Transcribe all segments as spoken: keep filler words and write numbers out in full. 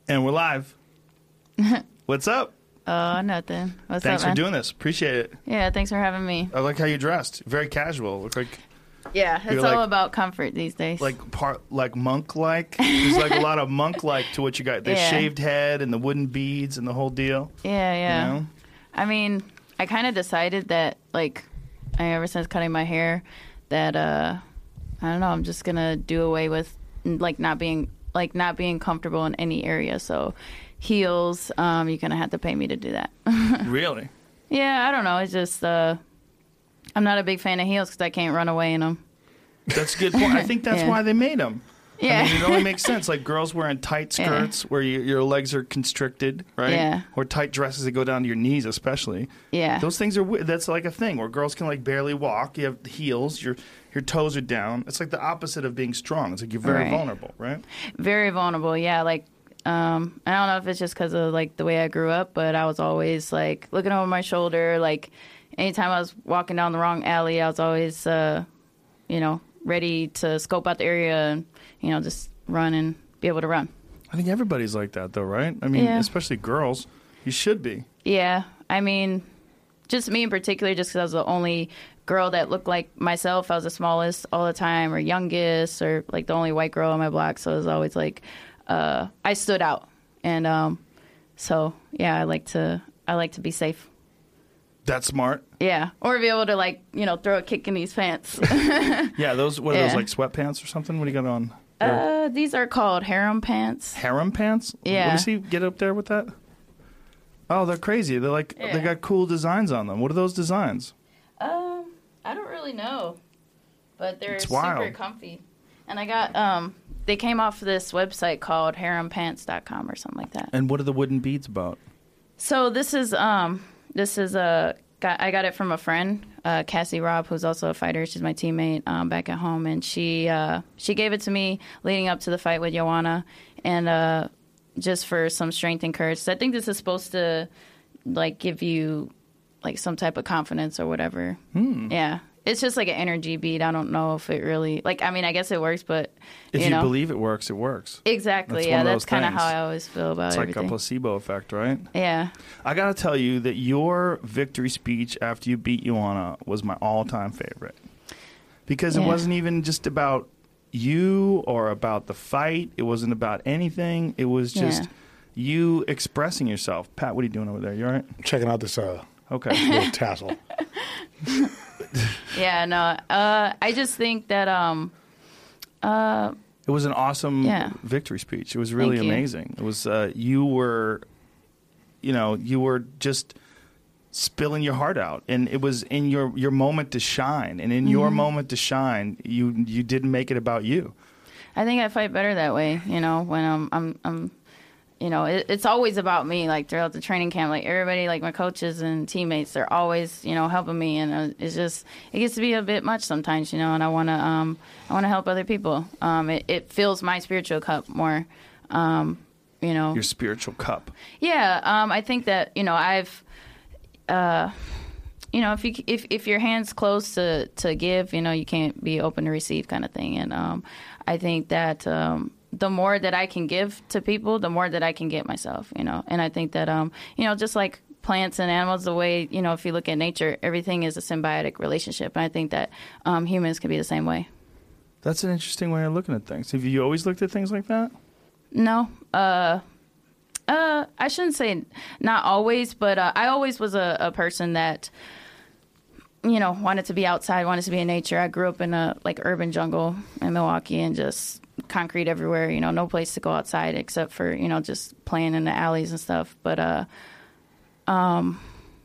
And we're live. What's up? Oh, nothing. What's Thanks up, man? for doing this. Appreciate it. Yeah, thanks for having me. I like how you dressed. Very casual. Look like Yeah, it's You're all like- about comfort these days. like part like monk like. There's like a lot of monk like to what you got. The Yeah. shaved head and the wooden beads and the whole deal. yeah, yeah. You know? I mean, I kind of decided that, like, I, ever since cutting my hair, that uh, I don't know. I'm just gonna do away with like not being like not being comfortable in any area. So heels, um, you're gonna have to pay me to do that. Really? Yeah, I don't know. It's just uh, I'm not a big fan of heels because I can't run away in them. That's a good point. I think that's Yeah. why they made them. Yeah. I mean, it only makes sense. Like girls wearing tight Yeah. skirts where you, your legs are constricted, right? Yeah. Or tight dresses that go down to your knees, especially. Yeah. Those things are wi- that's like a thing where girls can like barely walk. You have heels. Your your toes are down. It's like the opposite of being strong. It's like you're very Right. vulnerable, right? Very vulnerable, yeah. Like, um, I don't know if it's just because of like the way I grew up, but I was always like looking over my shoulder. Like, anytime I was walking down the wrong alley, I was always, uh, you know, ready to scope out the area and you know just run and be able to run. I think everybody's like that, though, right? I mean, Yeah. especially girls. You should be. Yeah, I mean, just me in particular, just because I was the only girl that looked like myself. I was the smallest all the time, or youngest, or like the only white girl on my block. So it was always like uh, I stood out, and um, so yeah, I like to I like to be safe. That's smart. Yeah, or be able to like you know throw a kick in these pants. Yeah, those what are those Yeah. like sweatpants or something? What do you got on? uh, these are called harem pants. Harem pants? Yeah. What does he get up there with that? Oh, they're crazy. They're like they Yeah. got cool designs on them. What are those designs? Um, I don't really know, but they're It's super wild. comfy. And I got um, they came off this website called harem pants dot com or something like that. And what are the wooden beads about? So this is um, this is a got, I got it from a friend, uh, Cassie Robb, who's also a fighter. She's my teammate um, back at home, and she uh, she gave it to me leading up to the fight with Joanna, and uh, just for some strength and courage. So I think this is supposed to like give you like some type of confidence or whatever. Hmm. Yeah. It's just like an energy bead. I don't know if it really like I mean I guess it works, but If you, you know believe it works, it works. exactly. That's yeah, one of that's those kind of things. how I always feel about It's like everything. a placebo effect, right? Yeah. I got to tell you that your victory speech after you beat Joanna was my all-time favorite. Because it Yeah. wasn't even just about you or about the fight. It wasn't about anything. It was just Yeah. you expressing yourself. Pat, what are you doing over there? You all right? Checking out this uh, Okay. little tassel. Yeah, no. Uh I just think that um uh It was an awesome Yeah. victory speech. It was really Thank you. amazing. It was uh, you were, you know, you were just spilling your heart out, and it was in your your moment to shine. And in your Mm-hmm. moment to shine, you you didn't make it about you. I think I fight better that way, you know, when I'm I'm I'm you know, it, it's always about me like throughout the training camp. Like everybody, like my coaches and teammates, they're always, you know, helping me, and uh, it's just it gets to be a bit much sometimes, you know, and I want to um I want to help other people. Um it, it fills my spiritual cup more. Um you know. Your spiritual cup. Yeah, um, I think that you know I've, uh, you know, if you if if your hand's closed to to give, you know, you can't be open to receive, kind of thing. And um, I think that um, the more that I can give to people, the more that I can get myself. You know, and I think that um, you know, just like plants and animals, the way you know, if you look at nature, everything is a symbiotic relationship, and I think that um, humans can be the same way. That's an interesting way of looking at things. Have you always looked at things like that? No. Uh, uh, I shouldn't say not always, but uh, I always was a, a person that, you know, wanted to be outside, wanted to be in nature. I grew up in a like urban jungle in Milwaukee and just concrete everywhere, you know, no place to go outside except for, you know, just playing in the alleys and stuff. But uh, um,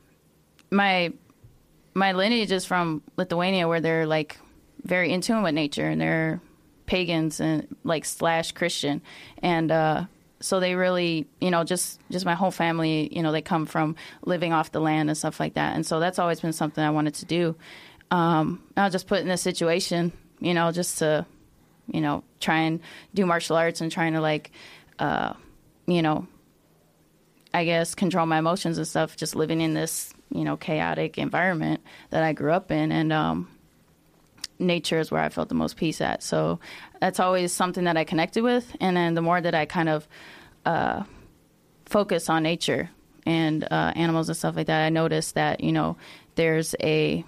my my lineage is from Lithuania, where they're like very in tune with nature, and they're pagans and like slash Christian, and uh, so they really, you know, just just my whole family, you know, they come from living off the land and stuff like that, and so that's always been something I wanted to do. Um, I was just put in this situation, you know, just to, you know, try and do martial arts and trying to like, uh, you know, I guess control my emotions and stuff, just living in this, you know, chaotic environment that I grew up in, and um, nature is where I felt the most peace at. So that's always something that I connected with. And then the more that I kind of uh, focus on nature and uh, animals and stuff like that, I noticed that, you know, there's a,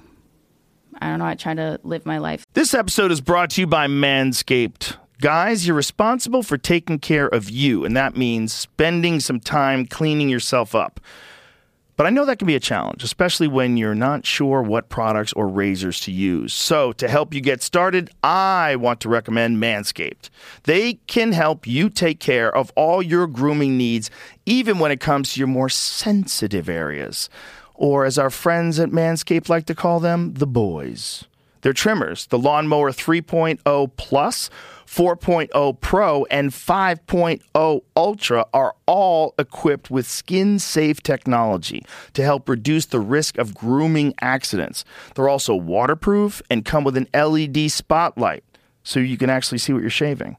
I don't know, I try to live my life. This episode is brought to you by Manscaped. Guys, you're responsible for taking care of you, and that means spending some time cleaning yourself up. But I know that can be a challenge, especially when you're not sure what products or razors to use. So to help you get started, I want to recommend Manscaped. They can help you take care of all your grooming needs, even when it comes to your more sensitive areas. Or as our friends at Manscaped like to call them, the boys. Their trimmers, the Lawnmower three point oh Plus, four point oh Pro, and five point oh Ultra are all equipped with skin-safe technology to help reduce the risk of grooming accidents. They're also waterproof and come with an L E D spotlight, so you can actually see what you're shaving.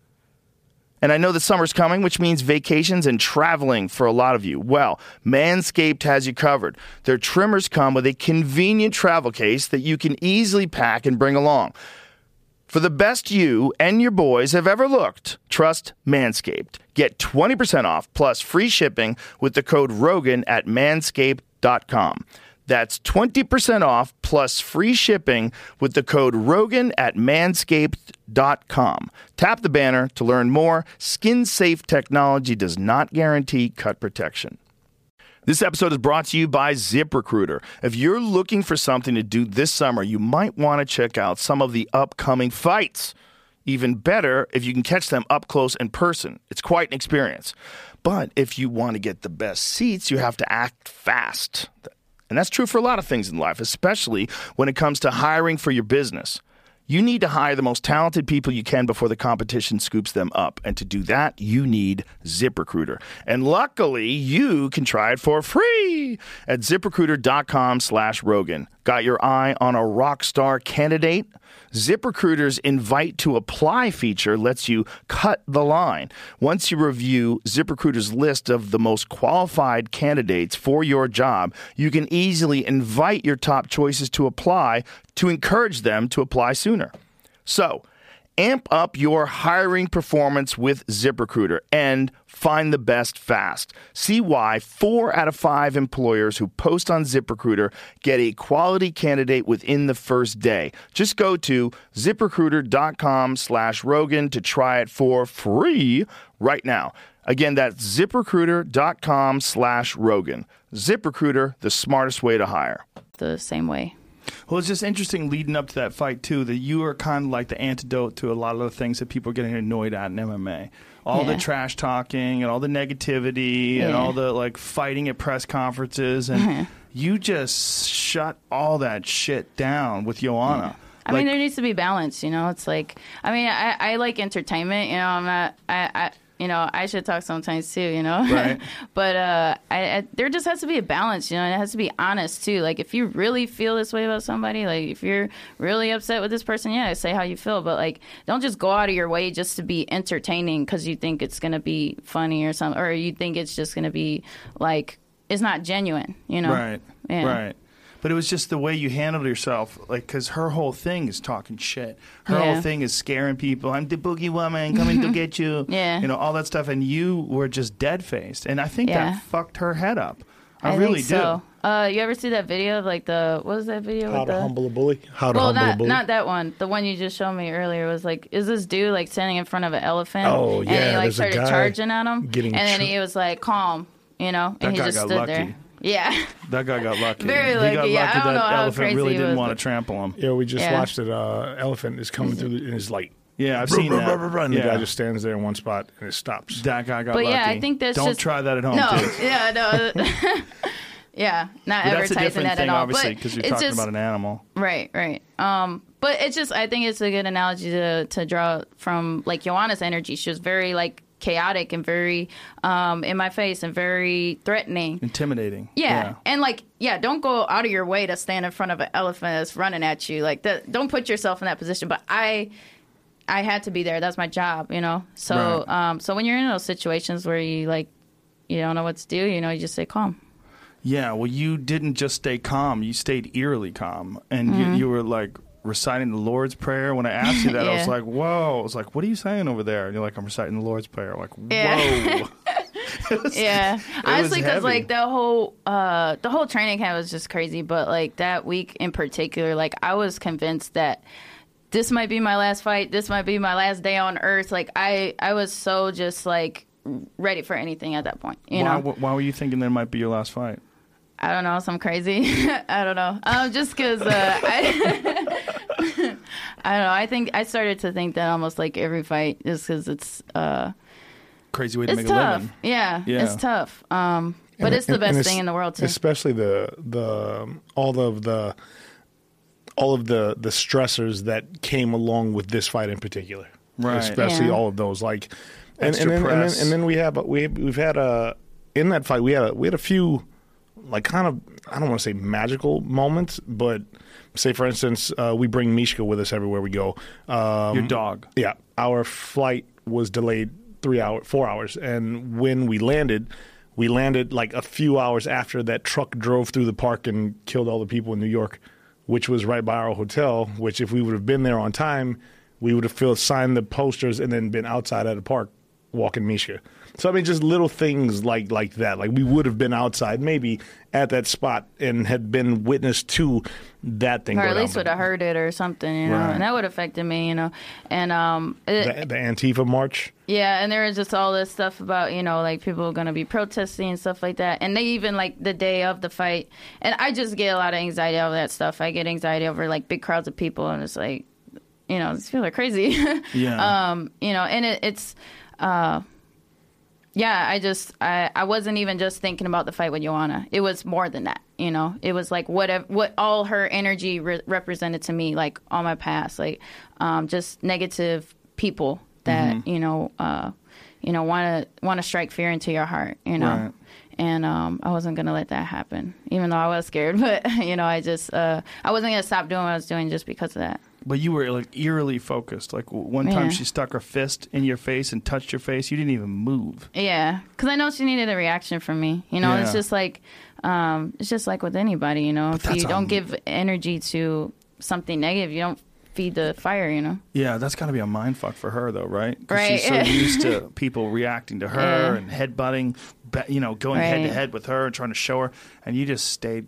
And I know that summer's coming, which means vacations and traveling for a lot of you. Well, Manscaped has you covered. Their trimmers come with a convenient travel case that you can easily pack and bring along. For the best you and your boys have ever looked, trust Manscaped. Get twenty percent off plus free shipping with the code Rogan at manscaped dot com. That's twenty percent off plus free shipping with the code Rogan at manscaped dot com. Tap the banner to learn more. Skin-safe technology does not guarantee cut protection. This episode is brought to you by ZipRecruiter. If you're looking for something to do this summer, you might want to check out some of the upcoming fights. Even better if you can catch them up close in person. It's quite an experience. But if you want to get the best seats, you have to act fast. And that's true for a lot of things in life, especially when it comes to hiring for your business. You need to hire the most talented people you can before the competition scoops them up. And to do that, you need ZipRecruiter. And luckily, you can try it for free at ZipRecruiter.com slash Rogan. Got your eye on a rock star candidate? ZipRecruiter's invite to apply feature lets you cut the line. Once you review ZipRecruiter's list of the most qualified candidates for your job, you can easily invite your top choices to apply to encourage them to apply sooner. So, amp up your hiring performance with ZipRecruiter and find the best fast. See why four out of five employers who post on ZipRecruiter get a quality candidate within the first day. Just go to ZipRecruiter.com slash Rogan to try it for free right now. Again, that's ZipRecruiter.com slash Rogan. ZipRecruiter, the smartest way to hire. The same way. Well, it's just interesting leading up to that fight, too, that you are kind of like the antidote to a lot of the things that people are getting annoyed at in M M A. All yeah. the trash talking and all the negativity yeah. and all the, like, fighting at press conferences. And mm-hmm. you just shut all that shit down with Joanna. Yeah. I like, mean, there needs to be balance, you know? It's like, I mean, I, I like entertainment, you know? I'm not, I, I you know, I should talk sometimes too, you know. Right. But uh, I, I, there just has to be a balance, you know. And it has to be honest too. Like if you really feel this way about somebody, like if you're really upset with this person, yeah, say how you feel. But like, don't just go out of your way just to be entertaining because you think it's gonna be funny or something, or you think it's just gonna be like it's not genuine, you know. Right. Yeah. Right. But it was just the way you handled yourself, like, because her whole thing is talking shit. Her yeah. whole thing is scaring people. I'm the boogie woman coming to get you. Yeah. You know, all that stuff. And you were just dead-faced. And I think yeah. that fucked her head up. I, I really think so. do. Uh, you ever see that video of, like, the, what was that video? How with to the, humble a bully? How to well, humble not, a bully? not that one. The one you just showed me earlier was, like, is this dude, like, standing in front of an elephant? Oh, yeah. And he, like, there's started a guy charging at him. Getting and then tr- he was, like, calm, you know? That And he guy just got stood lucky. there. Yeah. That guy got lucky. Very he lucky. got Yeah, lucky I don't that know how elephant crazy really he didn't was, want to but- trample him. Yeah, we just Yeah. watched it. Uh, elephant is coming through the, in his light. Yeah, I've Brr, seen brr, that. brr, brr, and yeah. the guy just stands there in one spot and it stops. That guy got But lucky. yeah, I think that's Don't just... try that at home, no, kids. yeah, no. yeah, not But that's a advertising different that thing, at all. obviously, But because you're it's talking just, about an animal. Right, right. Um, but it's just, I think it's a good analogy to, to draw from, like, Joanna's energy. She was very, like, chaotic and very um, in my face and very threatening. Intimidating. Yeah. yeah. And, like, yeah, don't go out of your way to stand in front of an elephant that's running at you. Like, that, don't put yourself in that position. But I... I had to be there. That's my job, you know? So Right. um, so when you're in those situations where you, like, you don't know what to do, you know, you just stay calm. Yeah, well, you didn't just stay calm. You stayed eerily calm. And Mm-hmm. you, you were, like, reciting the Lord's Prayer. When I asked you that, I was Yeah. like, whoa. I was like, what are you saying over there? And you're like, I'm reciting the Lord's Prayer. I'm like, whoa. Yeah. was, Yeah, honestly, because heavy. like the whole uh, the whole training camp was just crazy. But like that week in particular, like I was convinced that this might be my last fight. This might be my last day on earth. Like I, I was so just like ready for anything at that point. You why, know, why were you thinking that might be your last fight? I don't know, some crazy. I don't know. Um, just because uh, I, I don't know. I think I started to think that almost like every fight, just because it's uh, Crazy way to it's make tough. a living. Yeah, Yeah. it's tough. Um, but And- it's the and- best and thing es- in the world too. Especially the the all of the all of the the stressors that came along with this fight in particular. Right. Especially Yeah. all of those, like, and, Extra and, then, and, press. then, and then we have we we've had a in that fight we had a we had a few like kind of I don't want to say magical moments, but say for instance uh, we bring Mishka with us everywhere we go. Um, Your dog. Yeah, our flight was delayed three hours, four hours, and when we landed, we landed like a few hours after that truck drove through the park and killed all the people in New York, which was right by our hotel. Which, if we would have been there on time, we would have filled, signed the posters and then been outside at the park walking Mishka. So I mean, just little things like like that. Like we would have been outside, maybe at that spot, and had been witness to that thing. or go at down. least would have heard it or something, you know, Right. and that would have affected me, you know. And um, it, the, the Antifa march. yeah, and there was just all this stuff about, you know, like people going to be protesting and stuff like that. And they even like the day of the fight, and I just get a lot of anxiety over that stuff. I get anxiety over like big crowds of people, and it's like, you know, these people are crazy. Yeah. um, you know, and it, it's. Uh, Yeah, I just I, I wasn't even just thinking about the fight with Joanna. It was more than that, you know. It was like what what all her energy re- represented to me, like all my past, like um, just negative people that Mm-hmm. you know uh, you know want to want to strike fear into your heart, you know. Right. And um, I wasn't gonna let that happen, even though I was scared. But you know, I just uh, I wasn't gonna stop doing what I was doing just because of that. But you were like eerily focused. Like w- one time Yeah. she stuck her fist in your face and touched your face. You didn't even move. Yeah, because I know she needed a reaction from me. You know, Yeah. it's just like, um, it's just like with anybody. You know, if that's you don't um, give energy to something negative, you don't feed the fire. You know. Yeah, that's got to be a mind fuck for her, though, right? 'Cause Right. She's so used to people reacting to her Yeah. and headbutting, be- you know, going head to Right. head with her and trying to show her, and you just stayed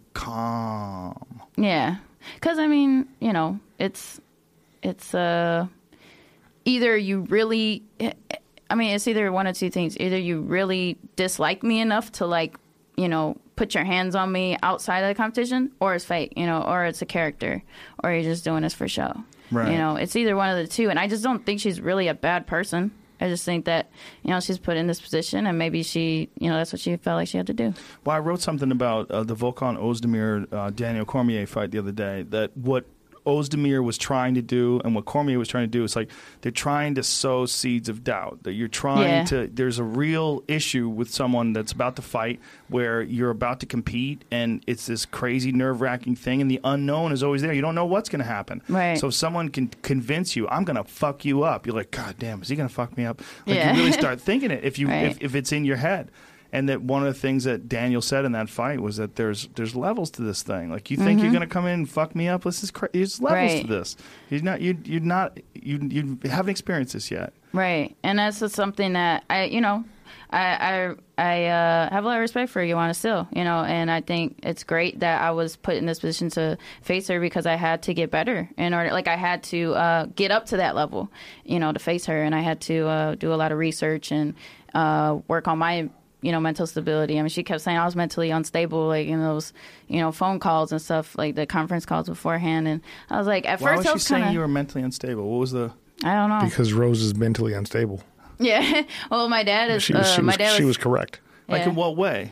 calm. Yeah, because I mean, you know, it's it's uh either you really, I mean, it's either one of two things. Either you really dislike me enough to like, you know, put your hands on me outside of the competition, or it's fake, you know, or it's a character, or you're just doing this for show. Right. You know, it's either one of the two. And I just don't think she's really a bad person. I just think that, you know, she's put in this position and maybe she, you know, that's what she felt like she had to do. Well, I wrote something about uh, the Volkan Ozdemir uh, Daniel Cormier fight the other day. That what Ozdemir was trying to do and what Cormier was trying to do is like they're trying to sow seeds of doubt. That you're trying Yeah. to. There's a real issue with someone that's about to fight where you're about to compete and it's this crazy nerve wracking thing and the unknown is always there. You don't know what's going to happen. Right. So if someone can convince you, I'm going to fuck you up. You're like, God damn, is he going to fuck me up? Like Yeah. you really start thinking it if you Right. if, if it's in your head. And that one of the things that Daniel said in that fight was that there's there's levels to this thing. Like you think you're going to come in and fuck me up? This is cra- there's levels Right. to this. You're not you you're not you you haven't experienced this yet. Right, and that's just something that I, you know, I I, I uh, have a lot of respect for Joanna still, you know, and I think it's great that I was put in this position to face her because I had to get better in order, like I had to uh, get up to that level, you know, to face her, and I had to uh, do a lot of research and uh, work on my, you know, mental stability. I mean, she kept saying I was mentally unstable, like in those, you know, phone calls and stuff, like the conference calls beforehand, and I was like, at Why first was I she was saying kind you of, were mentally unstable? What was the I don't know, Because Rose is mentally unstable. yeah. Well, my dad is, She was, uh, she my was, dad she was correct. like Yeah. in what way?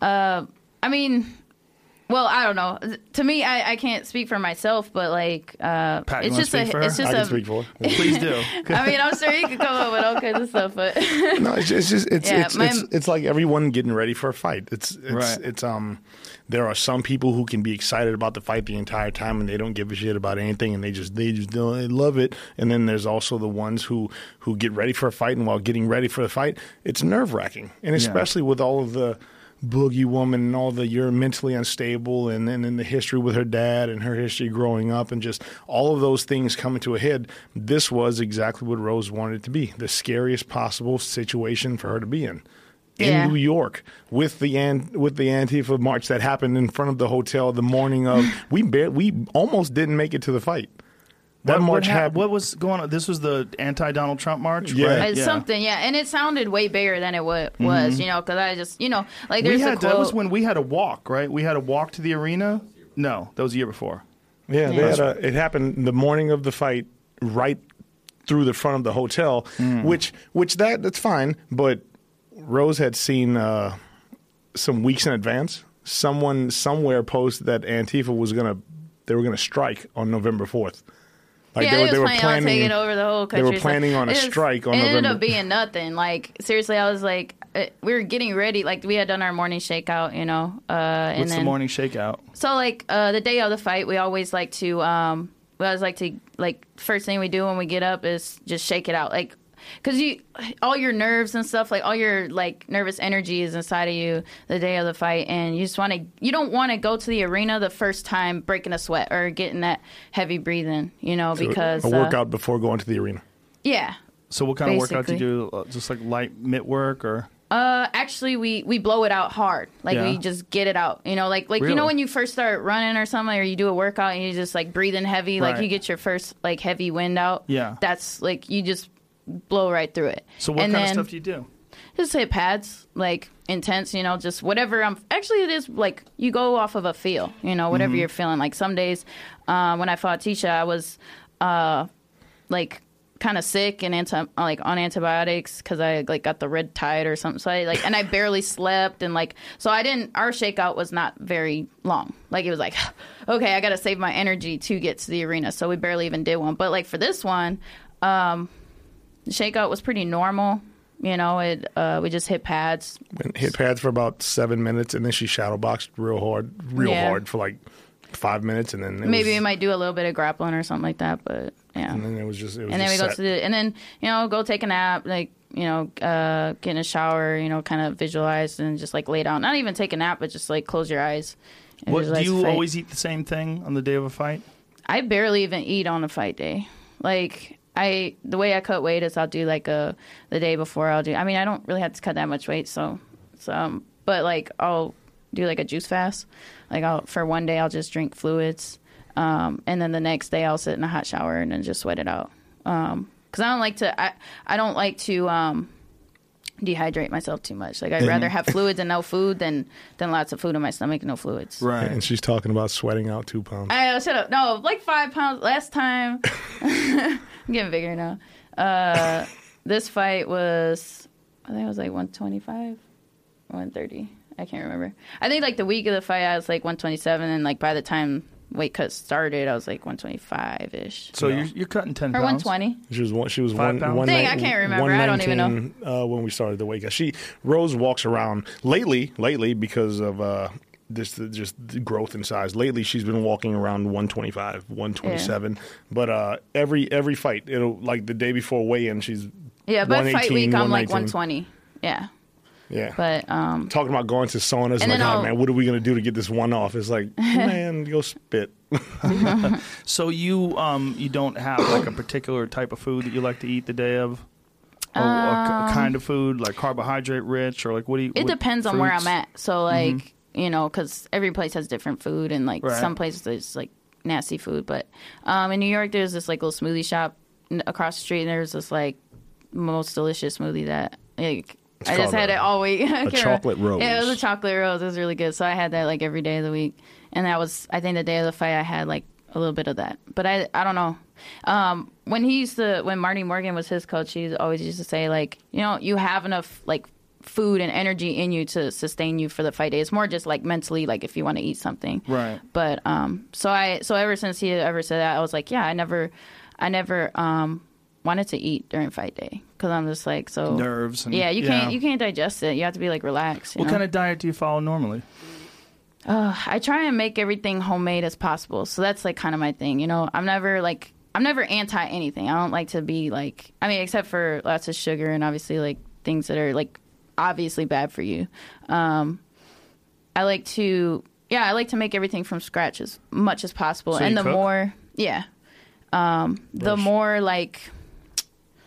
I mean, well, I don't know. To me, I, I can't speak for myself, but like, uh, Pat, you it's wanna just a, speak for her? it's just I can a. speak for her. Please do. I mean, I'm sure you could come up with all kinds of stuff, but No, it's, it's just it's Yeah, it's, my- it's it's like everyone getting ready for a fight. It's it's Right. it's um there are some people who can be excited about the fight the entire time and they don't give a shit about anything and they just they just don't, they love it. And then there's also the ones who who get ready for a fight and while getting ready for the fight, it's nerve wracking. And especially with all of the Boogie Woman and all the you're mentally unstable and then in the history with her dad and her history growing up and just all of those things coming to a head, this was exactly what Rose wanted it to be, the scariest possible situation for her to be in. in Yeah. New York with the an, with the Antifa march that happened in front of the hotel the morning of. we bar- we almost didn't make it to the fight. That what, march what, hap- happened. what was going on? This was the anti-Donald Trump march? Yeah. right? It's something, yeah, and it sounded way bigger than it wa- was, you know, because I just, you know, like We there's a had, quote. that was when we had a walk, right? We had a walk to the arena? No, that was the year before. Yeah, they Yeah. had a, it happened the morning of the fight, right through the front of the hotel, which which that that's fine. But Rose had seen uh, some weeks in advance. Someone somewhere posted that Antifa was gonna they were gonna strike on November fourth. Like yeah, they, they, were, was they were planning, planning on taking over the whole They country. were planning on a It was- strike on it ended November. up being nothing. Like seriously, I was like, uh, we were getting ready. Like we had done our morning shakeout, you know. Uh, and What's then, the morning shakeout? So like uh, the day of the fight, we always like to um, we always like to like first thing we do when we get up is just shake it out, like because you all your nerves and stuff, like all your like nervous energy is inside of you the day of the fight, and you just want to you don't want to go to the arena the first time breaking a sweat or getting that heavy breathing, you know, So because a uh, workout before going to the arena. yeah. So what kind of workout do you Basically. do? Uh, Just like light mitt work or? Uh, actually, we, we blow it out hard. Like Yeah. we just get it out. You know, like like you Really? know when you first start running or something, or you do a workout and you just like breathing heavy, like Right. you get your first like heavy wind out. Yeah. That's like you just blow right through it. So what and kind then of stuff do you do? just hit pads, like intense. You know, just whatever. I'm actually it is like you go off of a feel. You know, whatever Mm-hmm. you're feeling. Like some days, uh, when I fought Tisha, I was, uh, like. kind of sick and anti like on antibiotics because I like got the red tide or something. So I like and I barely slept and like so I didn't. Our shakeout was not very long. Like it was like okay, I got to save my energy to get to the arena. So we barely even did one. But like for this one, um, the shakeout was pretty normal. You know, it uh, we just hit pads. And hit pads for about seven minutes, and then she shadow boxed real hard, real Yeah. hard for like five minutes, and then it Maybe was, we might do a little bit of grappling or something like that. But yeah. and then it was just it was And then we just go set. to the, and then, you know, go take a nap, like, you know, uh, get in a shower, you know, kind of visualize and just like lay down. Not even take a nap, but just like close your eyes. And What, do visualize the you fight. always eat the same thing on the day of a fight? I barely even eat on a fight day. Like, I, the way I cut weight is I'll do like a, the day before I'll do, I mean, I don't really have to cut that much weight. So, so, um, but like I'll do like a juice fast. Like I'll, for one day I'll just drink fluids. Um, and then the next day I'll sit in a hot shower and then just sweat it out. Um, cause I don't like to, I, I don't like to, um, dehydrate myself too much. Like I'd rather have fluids and no food than, than lots of food in my stomach and no fluids. And she's talking about sweating out two pounds. I shut up. No, like five pounds. Last time, I'm getting bigger now. Uh, this fight was, I think it was like one twenty-five, one thirty. I can't remember. I think like the week of the fight, I was like one twenty-seven, and like by the time weight cut started, I was like one twenty-five ish. So Yeah. you're, you're cutting ten Or pounds. one twenty. She was one. She was Five one. pounds? one Dang, nine- I can't remember. I don't even know. one nineteen, Uh, when we started the weight cut, she Rose walks around lately. Lately, because of uh, this, just the growth in size. Lately, she's been walking around one twenty-five, one twenty-seven. But uh, every every fight, it'll like the day before weigh-in, she's Yeah, but fight 118, week, I'm like one one nineteen. twenty. Yeah. Yeah. But, um, Talking about going to saunas, And like, then oh, I'll- man, what are we gonna do to get this one off? It's like, man, go spit. So you um you don't have like a particular type of food that you like to eat the day of, or, or Um, a kind of food like carbohydrate rich, or like what do you? it what depends on where fruits? I'm at. So, like, you know, because every place has different food, and like Right. some places there's like nasty food. But um, in New York, there's this like little smoothie shop n- across the street, and there's this like most delicious smoothie that like I just called had a- it all week. I can't remember. chocolate rose. Yeah, it was a chocolate rose. It was really good. So I had that like every day of the week, and that was I think the day of the fight I had like a little bit of that. But I I don't know. Um, when he used to when Marty Morgan was his coach, he always used to say like you know you have enough like food and energy in you to sustain you for the fight day. It's more just like mentally, like if you want to eat something. Right. But um, so I so ever since he ever said that, I was like, yeah, I never, I never um wanted to eat during fight day because I'm just like so Nerves. And, yeah, you can't you can't digest it. You have to be like relaxed. You What know? kind of diet do you follow normally? Uh, I try and make everything homemade as possible. So that's like kind of my thing. You know, I'm never like I'm never anti anything. I don't like to be like I mean, except for lots of sugar and obviously like things that are like obviously bad for you. Um, I like to yeah, I like to make everything from scratch as much as possible. So and you the cook? more yeah, um, the Rush. more like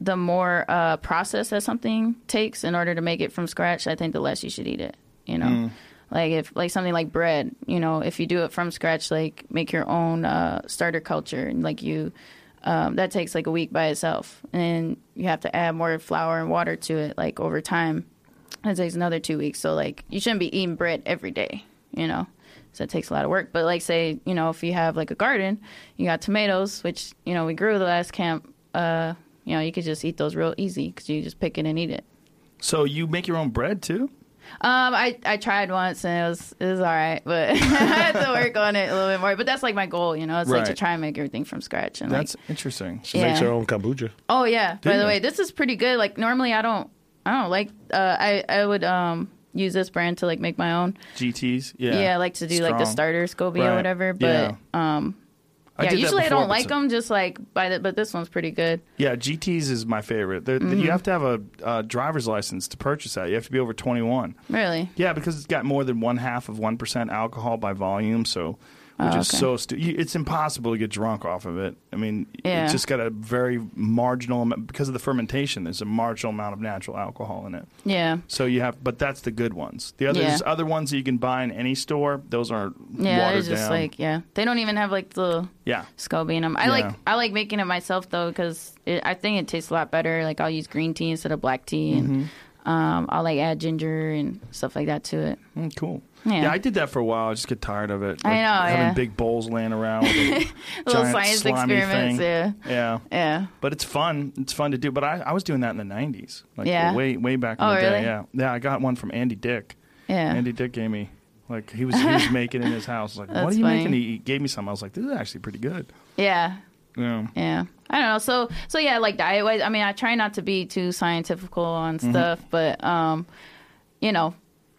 the more uh, process that something takes in order to make it from scratch, I think the less you should eat it. You know, mm. like if like something like bread. You know, if you do it from scratch, like make your own uh, starter culture, and like you, um, that takes like a week by itself, and you have to add more flour and water to it. Like over time, it takes another two weeks. So like you shouldn't be eating bread every day. You know. So it takes a lot of work. But like, say, you know, if you have like a garden, you got tomatoes, which, you know, we grew the last camp, uh, you know, you could just eat those real easy because you just pick it and eat it. So you make your own bread too? Um, I, I tried once and it was it was all right, but I had to work on it a little bit more. But that's like my goal, you know, it's right. like to try and make everything from scratch. And that's like, interesting. She yeah. makes her own kombucha. Oh yeah. Do By you? the way, this is pretty good. Like normally I don't I don't like uh, I I would um. use this brand to like make my own G Ts. Yeah, yeah, I like to do Strong. like the starter SCOBY right. or whatever. But yeah. um, I yeah, did that usually I before, don't but like so- them. Just like by the, but this one's pretty good. Yeah, G Ts is my favorite. They're- Mm-hmm. You have to have a uh, driver's license to purchase that. You have to be over twenty-one. Really? Yeah, because it's got more than one half of one percent alcohol by volume. So, which Oh, is okay. so stu- you- it's impossible to get drunk off of it. I mean, Yeah. it's just got a very marginal amount because of the fermentation. There's a marginal amount of natural alcohol in it. Yeah. So you have, but that's the good ones. The others, Yeah. other ones that you can buy in any store, those are Yeah, they're watered just down. like yeah. They don't even have like the yeah, SCOBY in them. I Yeah. like I like making it myself though because I think it tastes a lot better. Like I'll use green tea instead of black tea, and Mm-hmm. um, I'll like add ginger and stuff like that to it. Mm, cool. Yeah. Yeah, I did that for a while. I just get tired of it. I Like, know, having yeah. big bowls laying around with a Little giant science slimy experiments. thing. Yeah. Yeah. Yeah. But it's fun. It's fun to do. But I, I was doing that in the nineties. Like Yeah. way way back in Oh, the day. really? Yeah. Yeah, I got one from Andy Dick. Yeah. Andy Dick gave me like he was he was making in his house. I was like, what That's are you funny. making? He, he gave me some. I was like, this is actually pretty good. Yeah. Yeah. Yeah. I don't know. So so yeah, like diet wise, I mean, I try not to be too scientifical on Mm-hmm. stuff, but um, you know,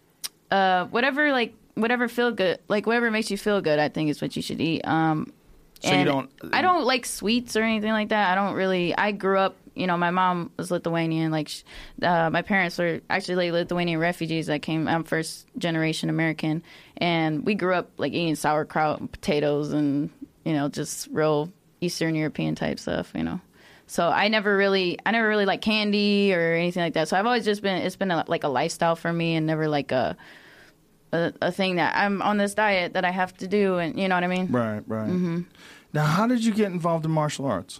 uh, whatever like whatever feel good, like whatever makes you feel good, I think is what you should eat. Um, So you and don't- I don't like sweets or anything like that. I don't really. I grew up. You know, my mom was Lithuanian. Like, sh- uh, my parents were actually like Lithuanian refugees that came. I'm first generation American, and we grew up like eating sauerkraut and potatoes and you know just real Eastern European type stuff. You know, so I never really, I never really like candy or anything like that. So I've always just been. It's been a, like a lifestyle for me, and never like a, a a thing that I'm on this diet that I have to do, and you know what I mean. Right, right. Mm-hmm. Now, how did you get involved in martial arts?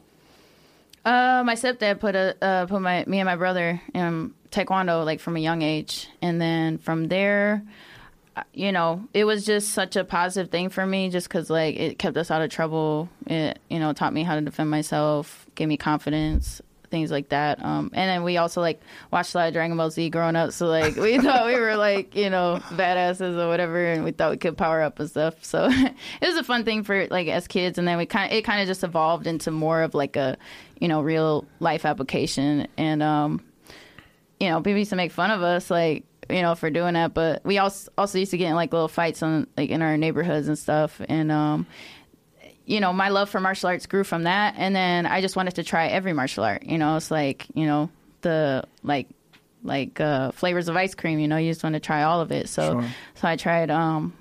Uh, my stepdad put a uh, put my me and my brother in taekwondo like from a young age, and then from there, uh, you know, it was just such a positive thing for me, just because like it kept us out of trouble. It you know taught me how to defend myself, gave me confidence, things like that. Um, and then we also like watched a lot of Dragon Ball Z growing up, so like we thought we were like you know badasses or whatever, and we thought we could power up and stuff. So it was a fun thing for like as kids, and then we kind of it kind of just evolved into more of like a you know real life application, and um, you know people used to make fun of us like you know for doing that, but we also also used to get in like little fights on like in our neighborhoods and stuff, and um. You know, my love for martial arts grew from that, and then I just wanted to try every martial art. You know, it's like you know the like like uh, flavors of ice cream. You know, you just want to try all of it. So, Sure. so I tried um,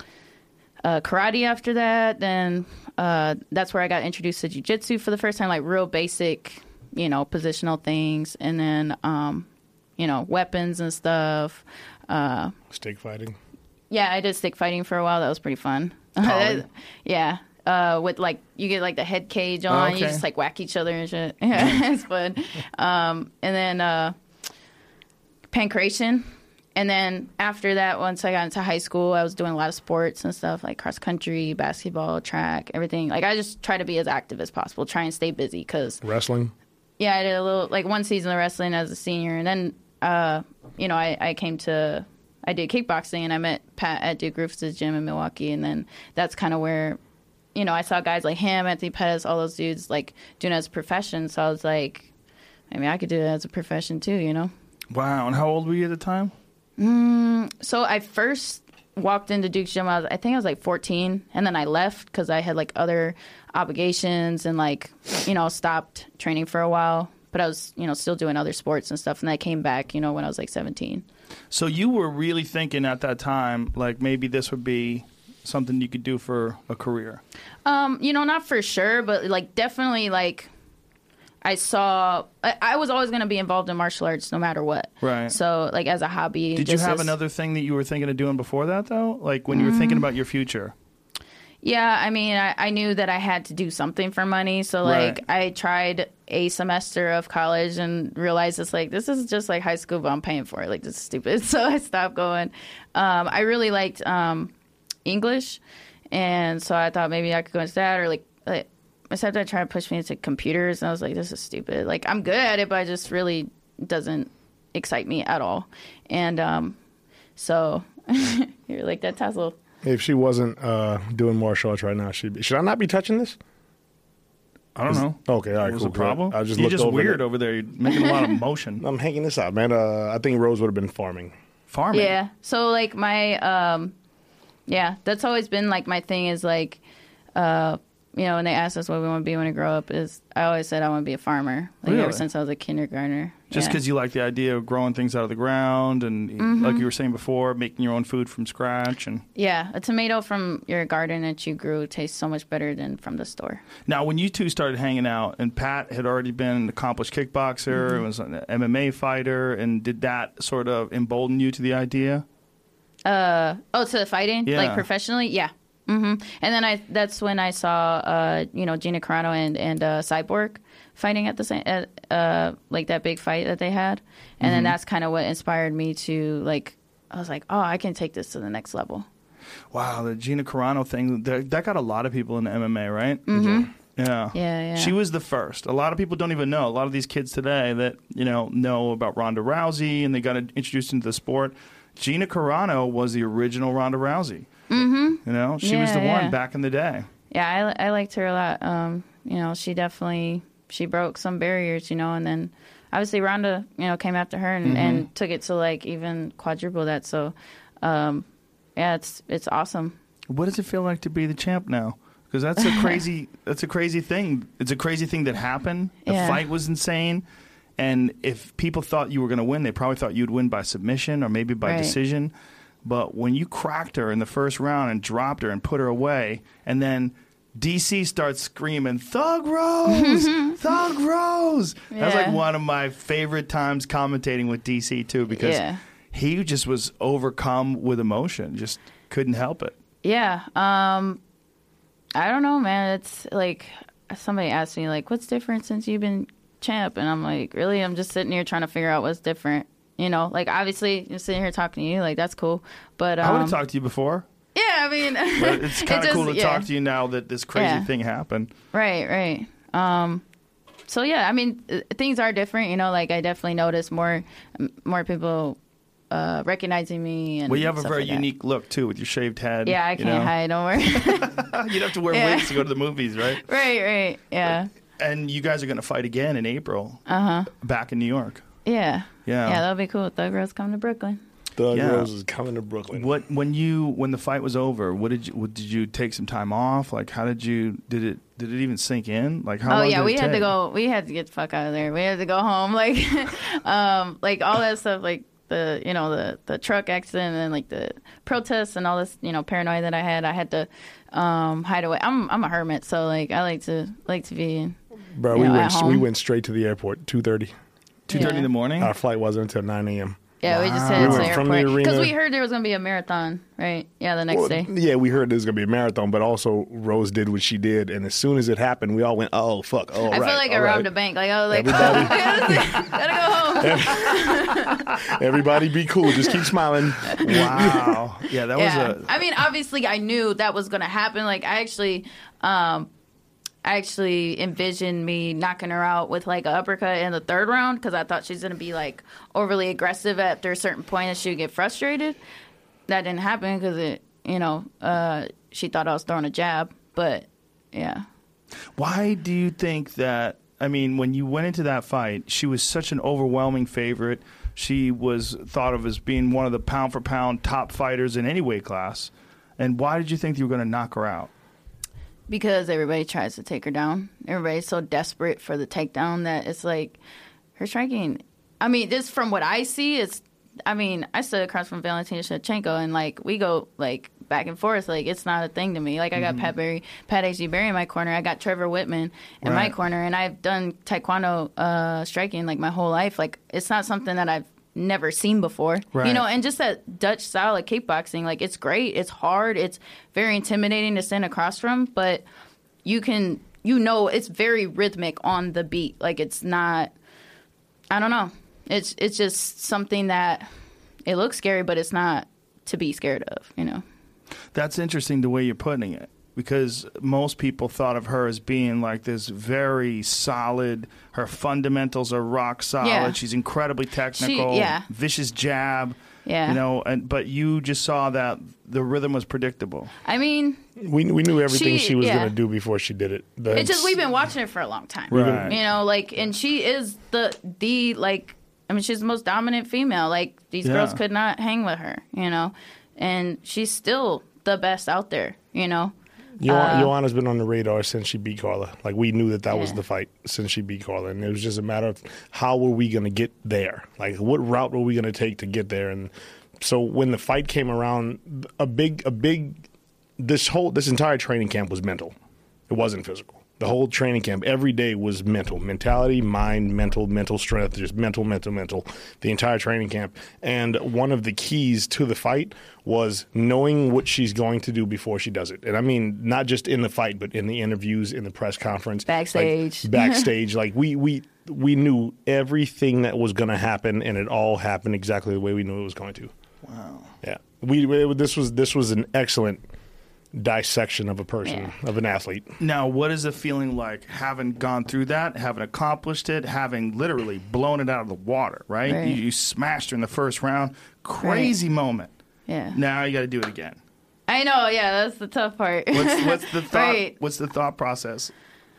uh, karate after that. Then uh, that's where I got introduced to jiu-jitsu for the first time, like real basic, you know, positional things, and then um, you know weapons and stuff. Uh, Stick fighting. yeah, I did stick fighting for a while. That was pretty fun. Collie? yeah. Uh, with like you get like the head cage on, okay. you just like whack each other and shit. Yeah, it's fun. Um, and then uh, pancration, and then after that, once I got into high school, I was doing a lot of sports and stuff like cross country, basketball, track, everything. Like I just try to be as active as possible, try and stay busy because Wrestling. yeah, I did a little like one season of wrestling as a senior, and then uh, you know I, I came to I did kickboxing, and I met Pat at Duke Rufus' gym in Milwaukee, and then that's kind of where. You know, I saw guys like him, Anthony Pettis, all those dudes like doing it as a profession. So I was like, I mean, I could do it as a profession too, you know? Wow. And how old were you at the time? Mm, so I first walked into Duke's gym, I, was, I think I was like fourteen. And then I left because I had like other obligations and like, you know, stopped training for a while. But I was, you know, still doing other sports and stuff. And I came back, you know, when I was like seventeen. So you were really thinking at that time, like maybe this would be something you could do for a career? Um, you know, not for sure, but like definitely like I saw I, I was always going to be involved in martial arts no matter what. Right. So like as a hobby. Did you have as, another thing that you were thinking of doing before that though? Like when you were Mm-hmm. thinking about your future? Yeah, I mean, I, I knew that I had to do something for money. So, like, Right. I tried a semester of college and realized it's like, this is just like high school, but I'm paying for it. Like, this is stupid. So I stopped going. Um, I really liked um, English. And so I thought maybe I could go into that or, like, like my stepdad tried to push me into computers. And I was like, this is stupid. Like, I'm good at it, but it just really doesn't excite me at all. And um, so you're like that tassel. If she wasn't uh, doing martial arts right now, she'd be. Should I not be touching this? I don't know. Okay, all right, Was cool. a problem? I just You're looked just over weird there. over there. You're making a lot of motion. I'm hanging this out, man. Uh, I think Rose would have been farming. Farming. Yeah. So like my um yeah, that's always been like my thing is like uh you know, when they ask us what we want to be when we grow up is I always said I want to be a farmer. Like Really? ever since I was a kindergartner. Just Yeah. because you like the idea of growing things out of the ground and, Mm-hmm. like you were saying before, making your own food from scratch. And Yeah, a tomato from your garden that you grew tastes so much better than from the store. now, when you two started hanging out, and Pat had already been an accomplished kickboxer, Mm-hmm. was an M M A fighter, and did that sort of embolden you to the idea? Uh oh, to the fighting, Yeah. like professionally, yeah. hmm And then I that's when I saw uh you know Gina Carano and and uh, Cyborg fighting at the same at, uh like that big fight that they had, and then that's kind of what inspired me to like I was like, oh, I can take this to the next level. Wow, the Gina Carano thing, that, that got a lot of people into M M A, right? Mm-hmm. Yeah. Yeah, yeah. She was the first. A lot of people don't even know. A lot of these kids today that, you know, know about Ronda Rousey and they got introduced into the sport. Gina Carano was the original Ronda Rousey. Mm-hmm. You know, she was Yeah, the yeah. one back in the day. Yeah, I, I liked her a lot. Um, you know, she definitely she broke some barriers, you know, and then obviously Ronda, you know, came after her and, Mm-hmm. and took it to like even quadruple that. So, um, yeah, it's it's awesome. What does it feel like to be the champ now? Because that's a crazy that's a crazy thing. It's a crazy thing that happened. The Yeah. fight was insane. And if people thought you were going to win, they probably thought you'd win by submission or maybe by Right. decision. But when you cracked her in the first round and dropped her and put her away, and then D C starts screaming, Thug Rose! Thug Rose! That's like Yeah. one of my favorite times commentating with D C, too, because Yeah. he just was overcome with emotion, just couldn't help it. Yeah. Um, I don't know, man. It's like somebody asked me, like, what's different since you've been champ? And I'm like, really? I'm just sitting here trying to figure out what's different. You know, like, obviously, you're sitting here talking to you. Like, that's cool. But, um, I would have talked to you before. yeah, I mean, But it's it kind of just- cool to yeah. talk to you now that this crazy Yeah. thing happened. Right, right. Um, so yeah, I mean, uh, things are different. You know, like I definitely notice more, m- more people uh, recognizing me. And Well, you have a stuff very like that. unique look too, with your shaved head. Yeah, I you can't know? hide. Don't worry. You'd have to wear Yeah. wigs to go to the movies, right? right, right. Yeah, And you guys are going to fight again in April. Uh huh. Back in New York. yeah, Yeah. yeah. That'll be cool. Thug Rose coming to Brooklyn. Thug Yeah. Rose is coming to Brooklyn. What when you when the fight was over? What did you what, did you take some time off? Like how did you did it did it even sink in? Like how Oh long yeah, did we it had to take? go. We had to get the fuck out of there. We had to go home. Like, um, like all that stuff. Like the you know the the truck accident and like the protests and all this you know paranoia that I had. I had to um, hide away. I'm I'm a hermit, so like I like to like to be. Bro, you we know, went at home. we went straight to the airport, two thirty. two thirty in the morning. Our flight wasn't until nine a.m. Yeah, we just Wow. headed We to went the from the airport because arena- we heard there was gonna be a marathon, right? Yeah, the next Well, day. yeah, we heard there was gonna be a marathon, but also Rose did what she did, and as soon as it happened, we all went, "Oh fuck!" Oh, I right, feel like I all robbed right. a bank. Like I was like, Everybody- oh, gotta go home. Everybody, be cool. Just keep smiling. Wow. Yeah, that Yeah, was a I mean, obviously, I knew that was gonna happen. Like, I actually, um, I actually envisioned me knocking her out with like an uppercut in the third round because I thought she's gonna be like overly aggressive after a certain point and she would get frustrated. That didn't happen because it, you know, uh, she thought I was throwing a jab. But yeah, Why do you think that? I mean, when you went into that fight, she was such an overwhelming favorite. She was thought of as being one of the pound for pound top fighters in any weight class. And why did you think you were going to knock her out? because everybody tries to take her down. Everybody's so desperate for the takedown that it's like her striking. I mean, just from what I see, it's. I mean, I stood across from Valentina Shevchenko, and like we go like back and forth. Like, it's not a thing to me. Like, I got mm-hmm. Pat Barry, Pat H D Barry in my corner. I got Trevor Whitman in right. my corner. And I've done Taekwondo uh, striking, like, my whole life. Like, it's not something that I've never seen before. Right. You know, and just that Dutch style of kickboxing, like, it's great. It's hard. It's very intimidating to stand across from. But you can, you know, it's very rhythmic on the beat. Like, it's not, I don't know. It's It's just something that, it looks scary, but it's not to be scared of, you know. That's interesting the way you're putting it, because most people thought of her as being like this very solid, her fundamentals are rock solid, yeah. she's incredibly technical, she, yeah. vicious jab, yeah. you know, and but you just saw that the rhythm was predictable. I mean, we we knew everything she, she was yeah. going to do before she did it. That's, it's just we've been watching it for a long time, right? You know, like, and she is the the like. I mean, she's the most dominant female. Like, these yeah. girls could not hang with her, you know? And she's still the best out there, you know? Jo- uh, Joanna's been on the radar since she beat Carla. Like, we knew that that yeah. was the fight since she beat Carla. And it was just a matter of how were we going to get there? Like, what route were we going to take to get there? And so when the fight came around, a big, a big, this whole, this entire training camp was mental. It wasn't physical. The whole training camp, every day was mental. Mentality, mind, mental, mental strength, just mental, mental, mental, the entire training camp. And one of the keys to the fight was knowing what she's going to do before she does it. And I mean, not just in the fight, but in the interviews, in the press conference. Backstage. Like, backstage. Like, we, we, we knew everything that was going to happen, and it all happened exactly the way we knew it was going to. Wow. Yeah. We, we this was this was an excellent dissection of a person, yeah. of an athlete. Now, what is the feeling like having gone through that, having accomplished it, having literally blown it out of the water, right? right. You, you smashed her in the first round. Crazy right. moment. Yeah. Now you got to do it again. I know, yeah, that's the tough part. What's, what's the thought? Right. What's the thought process?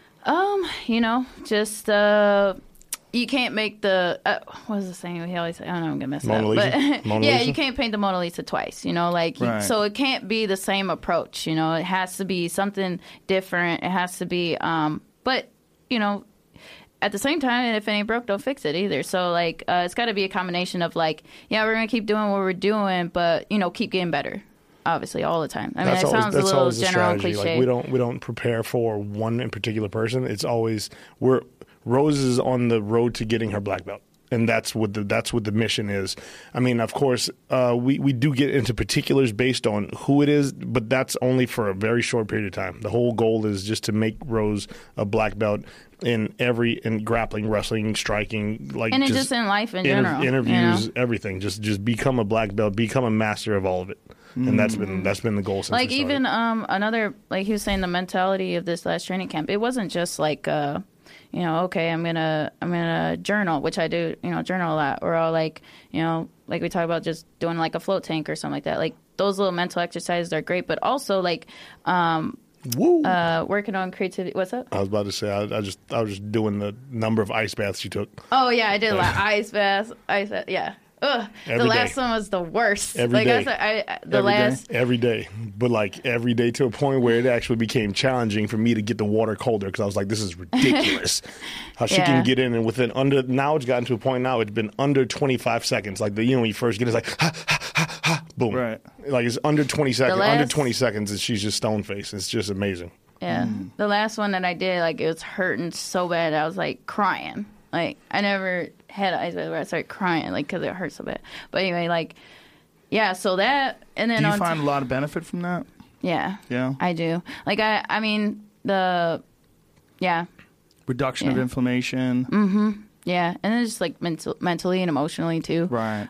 Um, you know, just uh you can't make the uh, what was the saying? He always say, I don't know, I'm gonna mess it Mona up. Lisa? But Mona yeah, Lisa? you can't paint the Mona Lisa twice. You know, like right. so it can't be the same approach. You know, it has to be something different. It has to be, um, but you know, at the same time, if it ain't broke, don't fix it either. So like, uh, it's got to be a combination of like, yeah, we're gonna keep doing what we're doing, but you know, keep getting better. Obviously, all the time. I mean, that's it always, sounds that's a little always general and strategy. cliche. Like, we don't we don't prepare for one in particular person. It's always we're Rose is on the road to getting her black belt, and that's what the that's what the mission is. I mean, of course, uh, we we do get into particulars based on who it is, but that's only for a very short period of time. The whole goal is just to make Rose a black belt in every in grappling, wrestling, striking, like and it's just, just in life in inter- general. interviews, you know? everything. Just just become a black belt, become a master of all of it. And that's been that's been the goal since like we started. even um another like he was saying the mentality of this last training camp. It wasn't just like uh you know okay I'm gonna I'm gonna journal, which I do, you know, journal a lot, or I'll like you know like we talk about just doing like a float tank or something like that. Like those little mental exercises are great, but also like um Woo. uh working on creativity. What's up? I was about to say I, I just I was just doing the number of ice baths you took. Oh yeah, I did a lot ice baths, ice bath, yeah. Ugh, every the last day. one was the worst. Every like day. I said, I, I, the Every last day? Every day, but like every day to a point where it actually became challenging for me to get the water colder because I was like, "This is ridiculous." How she Yeah. can get in and within under now it's gotten to a point now it's been under twenty-five seconds. Like the you know when you first get it, it's like ha ha ha ha boom, Right. Like it's under twenty seconds, last- under twenty seconds, and she's just stone faced. It's just amazing. Yeah, Mm. the last one that I did, like it was hurting so bad, I was like crying. Like I never had an ice bath where I started crying, like because it hurt so bad. But anyway, like yeah, so that and then Do you on find t- a lot of benefit from that? yeah, Yeah. I do. Like I, I mean the yeah, Reduction of Yeah. inflammation. yeah, and then just like mental, mentally and emotionally too. Right.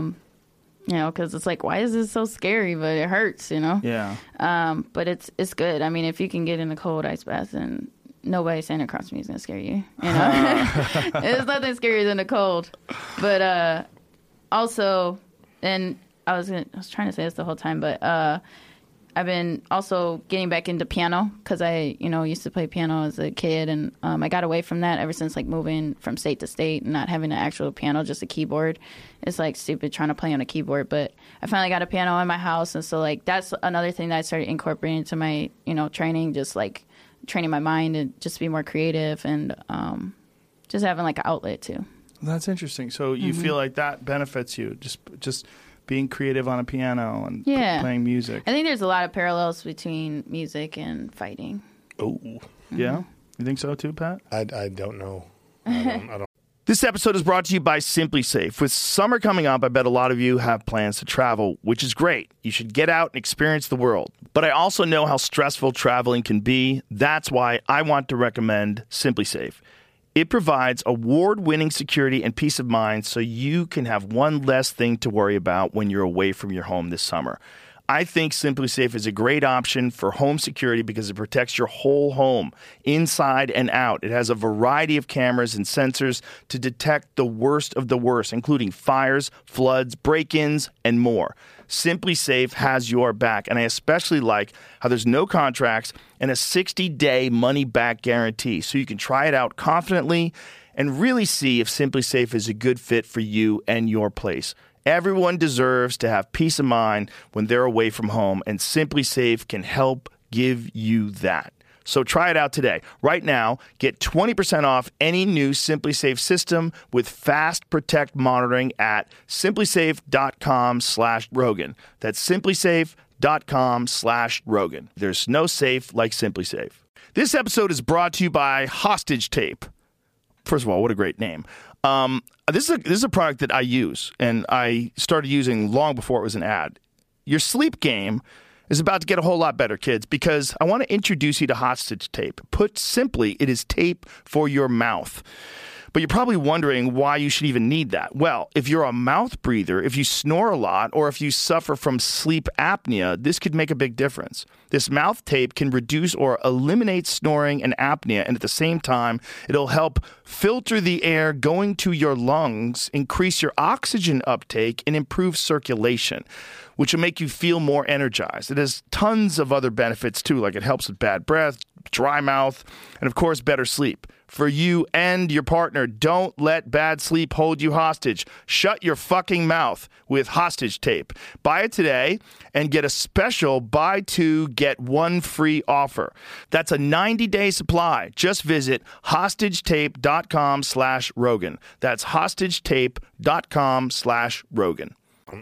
You know, because it's like, why is this so scary? But it hurts, you know. Yeah. Um, but it's it's good. I mean, if you can get in a cold ice bath, and nobody standing across from you is gonna scare you. You know, there's nothing scarier than the cold. But uh, also, and I was gonna, I was trying to say this the whole time, but uh, I've been also getting back into piano because I, you know, used to play piano as a kid, and um, I got away from that ever since like moving from state to state and not having an actual piano, just a keyboard. It's like stupid trying to play on a keyboard, but I finally got a piano in my house, and so like that's another thing that I started incorporating into my, you know, training, just like training my mind and just be more creative and um, just having like an outlet too. That's interesting. So you Mm-hmm. feel like that benefits you, just just being creative on a piano and Yeah. p- playing music. I think there's a lot of parallels between music and fighting. Oh, Yeah? You think so too, Pat? I, I don't know. I don't, I don't. This episode is brought to you by Simply Safe. With summer coming up, I bet a lot of you have plans to travel, which is great. You should get out and experience the world. But I also know how stressful traveling can be. That's why I want to recommend Simply Safe. It provides award-winning security and peace of mind so you can have one less thing to worry about when you're away from your home this summer. I think Simply Safe is a great option for home security because it protects your whole home, inside and out. It has a variety of cameras and sensors to detect the worst of the worst, including fires, floods, break-ins, and more. Simply Safe has your back, and I especially like how there's no contracts and a sixty-day money-back guarantee, so you can try it out confidently and really see if Simply Safe is a good fit for you and your place. Everyone deserves to have peace of mind when they're away from home, and Simply Safe can help give you that. So try it out today. Right now, get twenty percent off any new Simply Safe system with Fast Protect monitoring at simplysafe.com slash Rogan. That's simplysafe.com slash Rogan. There's no safe like Simply Safe. This episode is brought to you by Hostage Tape. First of all, what a great name. Um, this is a, this is a product that I use, and I started using long before it was an ad. Your sleep game is about to get a whole lot better, kids, because I want to introduce you to Hostage Tape. Put simply, it is tape for your mouth. But you're probably wondering why you should even need that. Well, if you're a mouth breather, if you snore a lot, or if you suffer from sleep apnea, this could make a big difference. This mouth tape can reduce or eliminate snoring and apnea, and at the same time, it'll help filter the air going to your lungs, increase your oxygen uptake, and improve circulation, which will make you feel more energized. It has tons of other benefits, too, like it helps with bad breath, dry mouth, and, of course, better sleep. For you and your partner, don't let bad sleep hold you hostage. Shut your fucking mouth with Hostage Tape. Buy it today and get a special buy two, get one free offer. That's a ninety-day supply. Just visit hostagetape.com slash Rogan. That's hostagetape.com slash Rogan.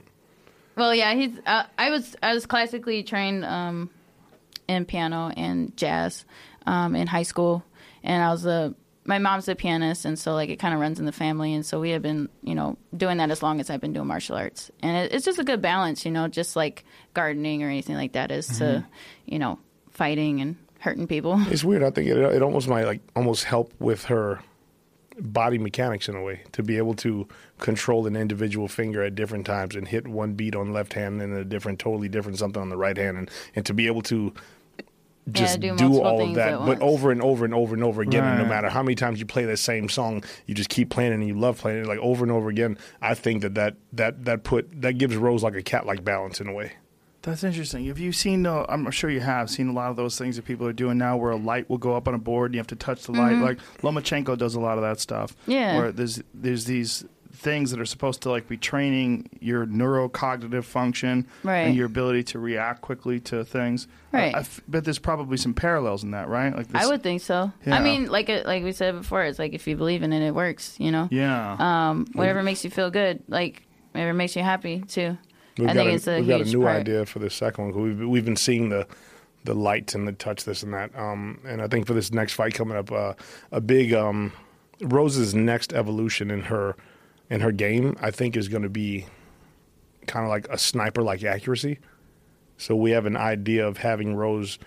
Well, yeah, he's. Uh, I was. I was classically trained um, in piano and jazz um, in high school, and I was a. My mom's a pianist, and so like it kind of runs in the family, and so we have been, you know, doing that as long as I've been doing martial arts, and it, it's just a good balance, you know, just like gardening or anything like that is mm-hmm. to, you know, fighting and hurting people. It's weird. I think it it almost might like almost help with her body mechanics in a way, to be able to control an individual finger at different times and hit one beat on the left hand and a different, totally different something on the right hand, and, and to be able to just yeah, do, do all of that, but over and over and over and over again. Right. And no matter how many times you play that same song, you just keep playing it and you love playing it like over and over again. I think that that, that, that put that gives Rose like a cat-like balance in a way. That's interesting. Have you seen, uh, I'm sure you have seen a lot of those things that people are doing now where a light will go up on a board and you have to touch the light. Mm-hmm. Like Lomachenko does a lot of that stuff. Yeah. Where there's there's these things that are supposed to like be training your neurocognitive function right. and your ability to react quickly to things. Right. I, I f- bet there's probably some parallels in that, right? Like this, I would think so. Yeah. I mean, like it, like we said before, it's like if you believe in it, it works, you know? Yeah. Um, whatever makes you feel good, like whatever makes you happy, too. We've I got think a, it's a we've huge got a new part. idea for the second one. We've we've been seeing the the lights and the touch, this and that. Um, and I think for this next fight coming up, uh, a big um, Rose's next evolution in her in her game, I think, is going to be kind of like a sniper like accuracy. So we have an idea of having Rose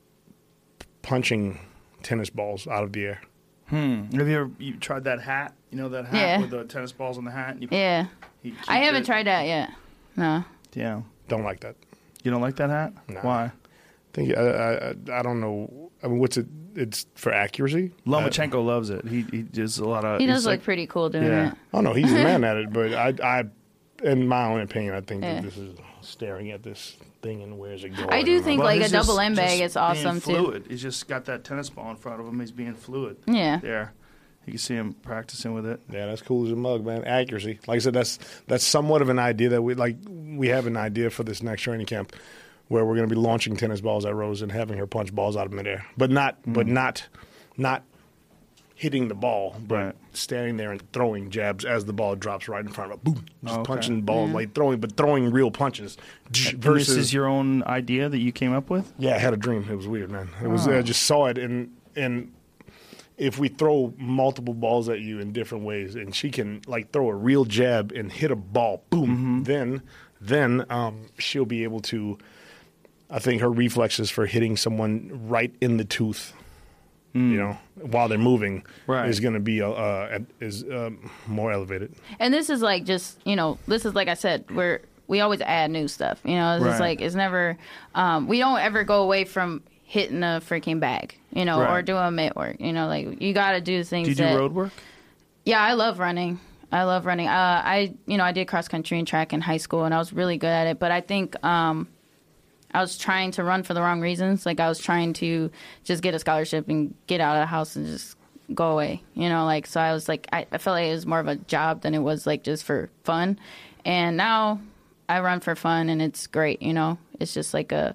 punching tennis balls out of the air. Hmm. Have you ever you tried that hat? You know that hat Yeah. with the tennis balls on the hat? And you, Yeah. you keep I haven't it- tried that yet. No. Yeah. Don't like that. You don't like that hat? Nah. Why? I think I, I I don't know. I mean, what's it? It's for accuracy. Lomachenko loves it. He he does a lot of. He he's does look like, pretty cool doing Yeah. it. Oh no, he's the man at it. But I, I, in my own opinion, I think Yeah. that this is staring at this thing and where's it going. I do think Well, like a he's double just- end bag just is awesome being too. fluid. He's just got that tennis ball in front of him. He's being fluid. Yeah. There. You can see him practicing with it. Yeah, that's cool as a mug, man. Accuracy. Like I said, that's that's somewhat of an idea that we like. We have an idea for this next training camp where we're going to be launching tennis balls at Rose and having her punch balls out of midair, but not, mm. but not, not hitting the ball, but Right. standing there and throwing jabs as the ball drops right in front of it. Boom. Just Okay. punching balls, like throwing, but throwing real punches. And Versus, this is your own idea that you came up with? yeah, I had a dream. It was weird, man. It was. Oh. I just saw it, and and if we throw multiple balls at you in different ways, and she can like throw a real jab and hit a ball, boom, Mm-hmm. then then um, she'll be able to. I think her reflexes for hitting someone right in the tooth, you know, while they're moving, Right. is going to be uh, uh, is um, more elevated. And this is like just, you know, this is like I said, we're we always add new stuff. You know, it's just Right. like it's never um, we don't ever go away from hitting a freaking bag, you know, Right. or doing mitt work. You know, like you got to do things. Do you do that, road work? Yeah, I love running. I love running. Uh, I you know I did cross country and track in high school, and I was really good at it. But I think um, I was trying to run for the wrong reasons. Like I was trying to just get a scholarship and get out of the house and just go away. You know, like so I was like I, I felt like it was more of a job than it was like just for fun. And now I run for fun, and it's great. You know, it's just like a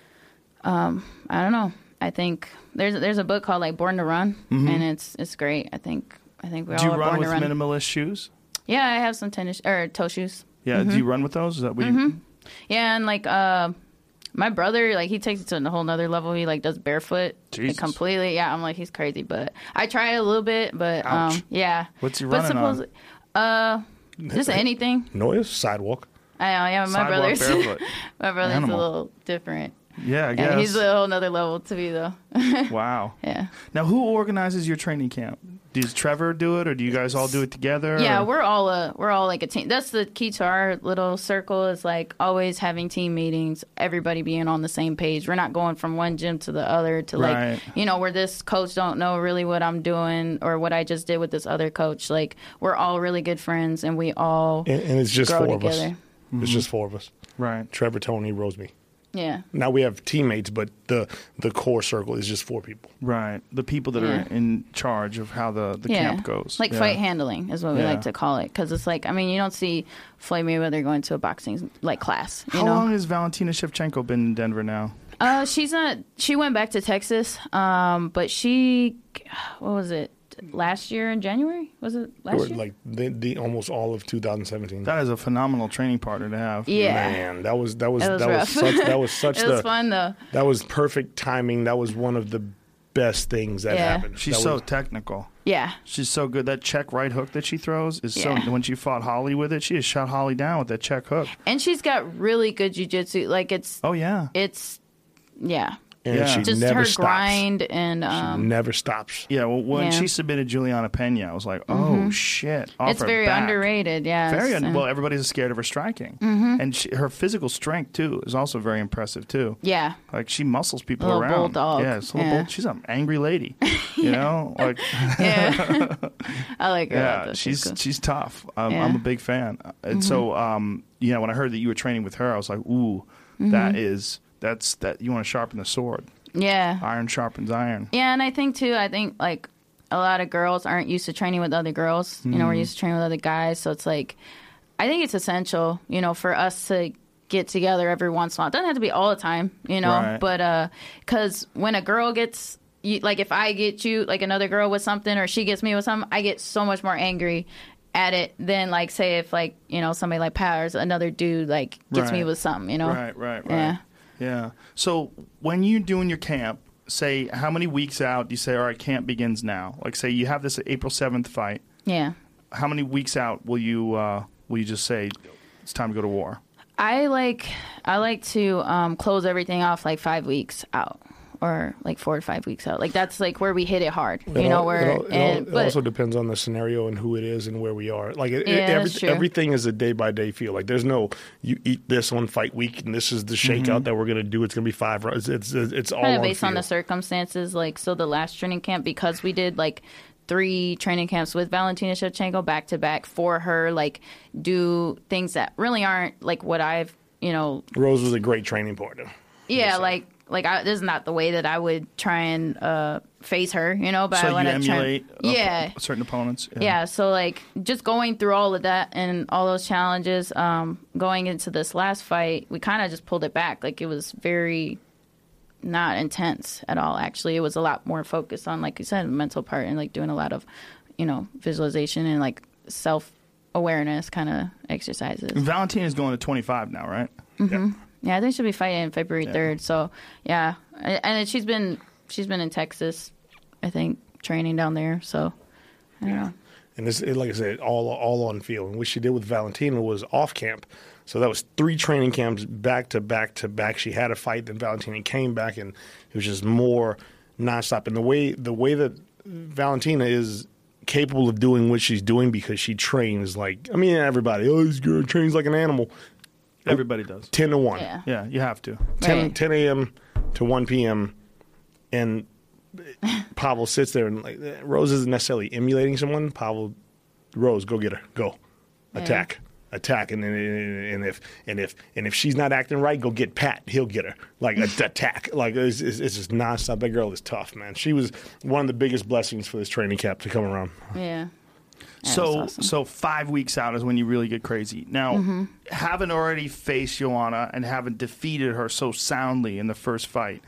um, I don't know. I think there's there's a book called like Born to Run, and it's it's great. I think I think we Do all you are run born with to run. minimalist shoes? Yeah, I have some tennis or toe shoes. Yeah. Mm-hmm. Do you run with those? Is that what you? Yeah, and like uh, my brother, like he takes it to a whole nother level. He like does barefoot like, Jesus. completely. Yeah, I'm like he's crazy, but I try it a little bit. But Ouch. um, yeah. What's he but running on? supposedly- Uh, just anything. Noise, sidewalk. I know. Yeah, my Sidewalk brother's barefoot. my brother's Animal. a little different. Yeah, I guess. Yeah, he's a whole nother level to me though. Wow. Yeah. Now, who organizes your training camp? Does Trevor do it, or do you guys all do it together? Yeah, or- we're all a we're all like a team. That's the key to our little circle is like always having team meetings, everybody being on the same page. We're not going from one gym to the other to like Right. you know, where this coach don't know really what I'm doing or what I just did with this other coach. Like we're all really good friends and we all And, and it's just grow four of us. together. It's just four of us. right. Trevor, Tony, Rose, me. Yeah. Now we have teammates, but the the core circle is just four people. Right. The people that Yeah. are in charge of how the, the Yeah. camp goes. Like Yeah. fight handling is what we Yeah. like to call it because it's like I mean you don't see Floyd Mayweather going to a boxing like class. You How know? long has Valentina Shevchenko been in Denver now? Uh, she's not. She went back to Texas. Um, but she, what was it? Last year in January? Was it last Or year? like the, the almost all of two thousand seventeen. That is a phenomenal training partner to have. yeah, Man, that was that was It was that was rough. such that was such it the was fun though. that was perfect timing. That was one of the best things that Yeah. happened. She's That so was- technical. Yeah, She's so good. That check right hook that she throws is Yeah. so. When she fought Holly with it, she just shot Holly down with that check hook. and she's got really good jujitsu. Like it's, Oh yeah. it's, yeah, and Yeah. she just never her stops. grind and She um, never stops. Yeah. Well, when Yeah. she submitted Juliana Pena, I was like, oh shit. Off it's her very back. underrated. Yeah, Very un- so- well. Everybody's scared of her striking, Mm-hmm. and she, her physical strength too is also very impressive too. yeah, Like she muscles people A little around. bulldog. Yeah, it's a little Yeah. bull- she's an angry lady. You know, like yeah. I like her. a lot, yeah, though. she's cool. she's tough. I'm, Yeah. I'm a big fan. And so, um, you know, when I heard that you were training with her, I was like, ooh, Mm-hmm. that is that's that you want to sharpen the sword. yeah. Iron sharpens iron. Yeah, and I think too, I think like a lot of girls aren't used to training with other girls. You know, we're used to training with other guys, so it's like I think it's essential, you know, for us to get together every once in a while. It doesn't have to be all the time, you know, Right. but uh, because when a girl gets you, like if I get you like another girl with something or she gets me with something, I get so much more angry at it than like say if like you know somebody like Powers, another dude like gets me Right. with something, you know. Right, right, right. Yeah. Yeah. So when you're doing your camp, say how many weeks out do you say, all right, camp begins now? Like say you have this April seventh fight. Yeah. How many weeks out will you uh, will you just say it's time to go to war? I like I like to um, close everything off like five weeks out, or like four to five weeks out. Like that's like where we hit it hard, you It know. al- Where it, al- it, and al- it but also depends on the scenario and who it is and where we are. Like it, Yeah, it- every, that's true. everything is a day by day feel. Like there's no you eat this on fight week and this is the shakeout that we're gonna do. It's gonna be five rounds. It's it's, it's all kind of on based on the feel. circumstances. Like so, the last training camp because we did like three training camps with Valentina Shevchenko back to back for her, like do things that really aren't like what I've you know Rose was a great training partner. yeah Yes, like. Like I, this is not the way that I would try and uh, face her, you know. But so I you want to emulate try, op- yeah, certain opponents. Yeah, so like just going through all of that and all those challenges, um, going into this last fight, we kind of just pulled it back. Like it was very not intense at all. Actually, it was a lot more focused on, like you said, the mental part and like doing a lot of, you know, visualization and like self awareness kind of exercises. Valentina's going to twenty-five now, right? Mm-hmm. Yeah. Yeah, I think she'll be fighting February third. Yeah. So yeah, and, and she's been she's been in Texas, I think, training down there. So I don't know. And this, like I said, all all on field. And what she did with Valentina was off camp. So that was three training camps back to back to back. She had a fight, then Valentina came back, and it was just more nonstop. And the way the way that Valentina is capable of doing what she's doing because she trains like, I mean, everybody, oh, this girl trains like an animal. Everybody does. ten to one. Yeah. Yeah, you have to. ten, Right. ten a.m. to one p.m. And Pavel sits there and like Rose isn't necessarily emulating someone. Pavel, Rose, go get her, go, attack, yeah. attack, and then and if and if and if she's not acting right, go get Pat. He'll get her. Like attack. Like it's, it's, it's just nonstop. That girl is tough, man. She was one of the biggest blessings for this training camp to come around. Yeah. Yeah, So, that's awesome. so five weeks out is when you really get crazy. Now, Mm-hmm. having already faced Joanna and having defeated her so soundly in the first fight,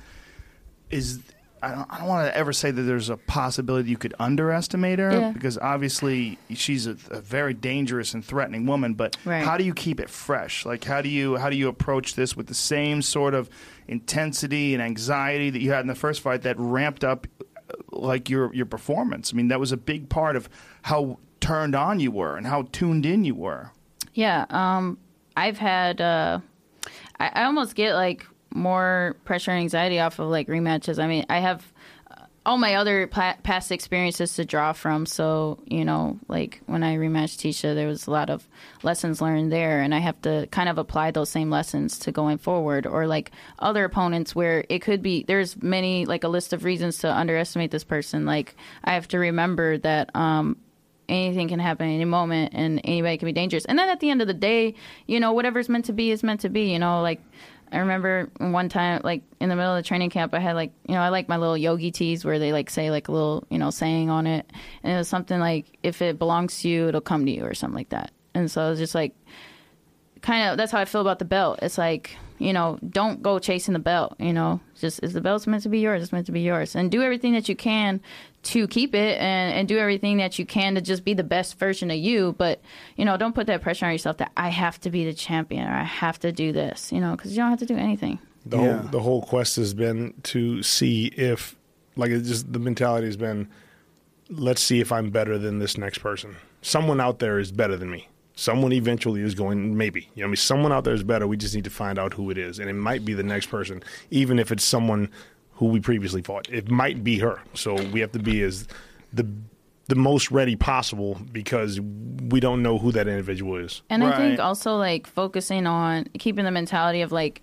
is I don't, I don't want to ever say that there's a possibility you could underestimate her Yeah. because obviously she's a, a very dangerous and threatening woman. But Right. how do you keep it fresh? Like how do you how do you approach this with the same sort of intensity and anxiety that you had in the first fight that ramped up uh, like your your performance? I mean, that was a big part of how turned on you were and how tuned in you were. Yeah, um, I've had. Uh, I, I almost get like more pressure and anxiety off of like rematches. I mean, I have uh, all my other pa- past experiences to draw from. So you know, like when I rematched Tisha, there was a lot of lessons learned there, and I have to kind of apply those same lessons to going forward. Or like other opponents where it could be there's many like a list of reasons to underestimate this person. Like I have to remember that. Um, Anything can happen at any moment and anybody can be dangerous. And then at the end of the day, you know, whatever's meant to be is meant to be, you know, like I remember one time, like in the middle of the training camp, I had like, you know, I like my little yogi tees where they like say like a little, you know, saying on it. And it was something like, if it belongs to you, it'll come to you or something like that. And so it was just like, kind of, that's how I feel about the belt. It's like, you know, don't go chasing the belt, you know, just if the belt's meant to be yours, it's meant to be yours. And do everything that you can to keep it and, and do everything that you can to just be the best version of you. But, you know, don't put that pressure on yourself that I have to be the champion or I have to do this, you know, because you don't have to do anything. The Yeah. whole the whole quest has been to see if, like, it's just the mentality has been, let's see if I'm better than this next person. Someone out there is better than me. Someone eventually is going, maybe. You know, I mean, someone out there is better. We just need to find out who it is, and it might be the next person, even if it's someone who we previously fought. It might be her. So we have to be as the the most ready possible because we don't know who that individual is. And I think Right. also like focusing on keeping the mentality of like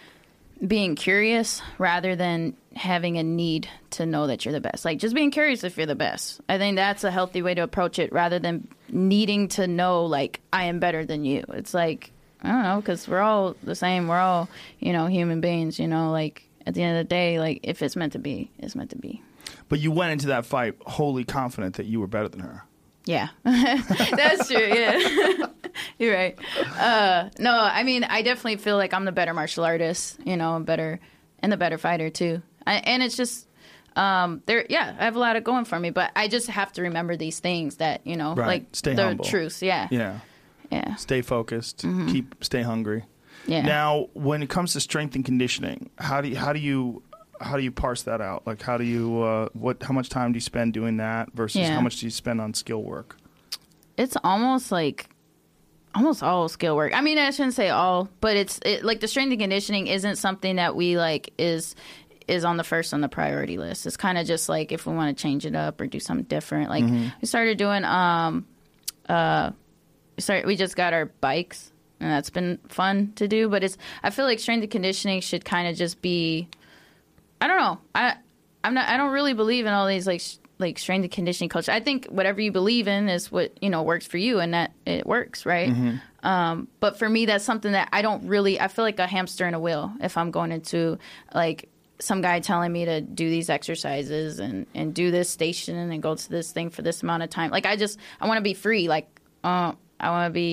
being curious rather than having a need to know that you're the best. Like just being curious if you're the best. I think that's a healthy way to approach it rather than needing to know like I am better than you. It's like, I don't know, because we're all the same. We're all, you know, human beings, you know, like at the end of the day, like if it's meant to be, it's meant to be. But you went into that fight wholly confident that you were better than her. Yeah, that's true. Yeah, you're right. Uh, no, I mean, I definitely feel like I'm the better martial artist, you know, and better and the better fighter too. I, and it's just, um, there. Yeah, I have a lot of going for me, but I just have to remember these things that you know, Right. like Stay the humble. truths. Yeah, Yeah. yeah, Stay focused. Mm-hmm. Keep stay hungry. yeah. Now, when it comes to strength and conditioning, how do you, how do you how do you parse that out? Like, how do you uh, what? How much time do you spend doing that versus Yeah. how much do you spend on skill work? It's almost like almost all skill work. I mean, I shouldn't say all, but it's it, like the strength and conditioning isn't something that we like is is on the first on the priority list. It's kind of just like if we want to change it up or do something different. Like we started doing um uh we started, we just got our bikes and that's been fun to do, but it's I feel like strength and conditioning should kind of just be I don't know. I I'm not I don't really believe in all these like sh- like strength and conditioning culture. I think whatever you believe in is what, you know, works for you and that it works, right? Um, but for me, that's something that I don't really, I feel like a hamster in a wheel if I'm going into like some guy telling me to do these exercises and, and do this station and go to this thing for this amount of time. Like I just, I want to be free. Like, uh, I want to be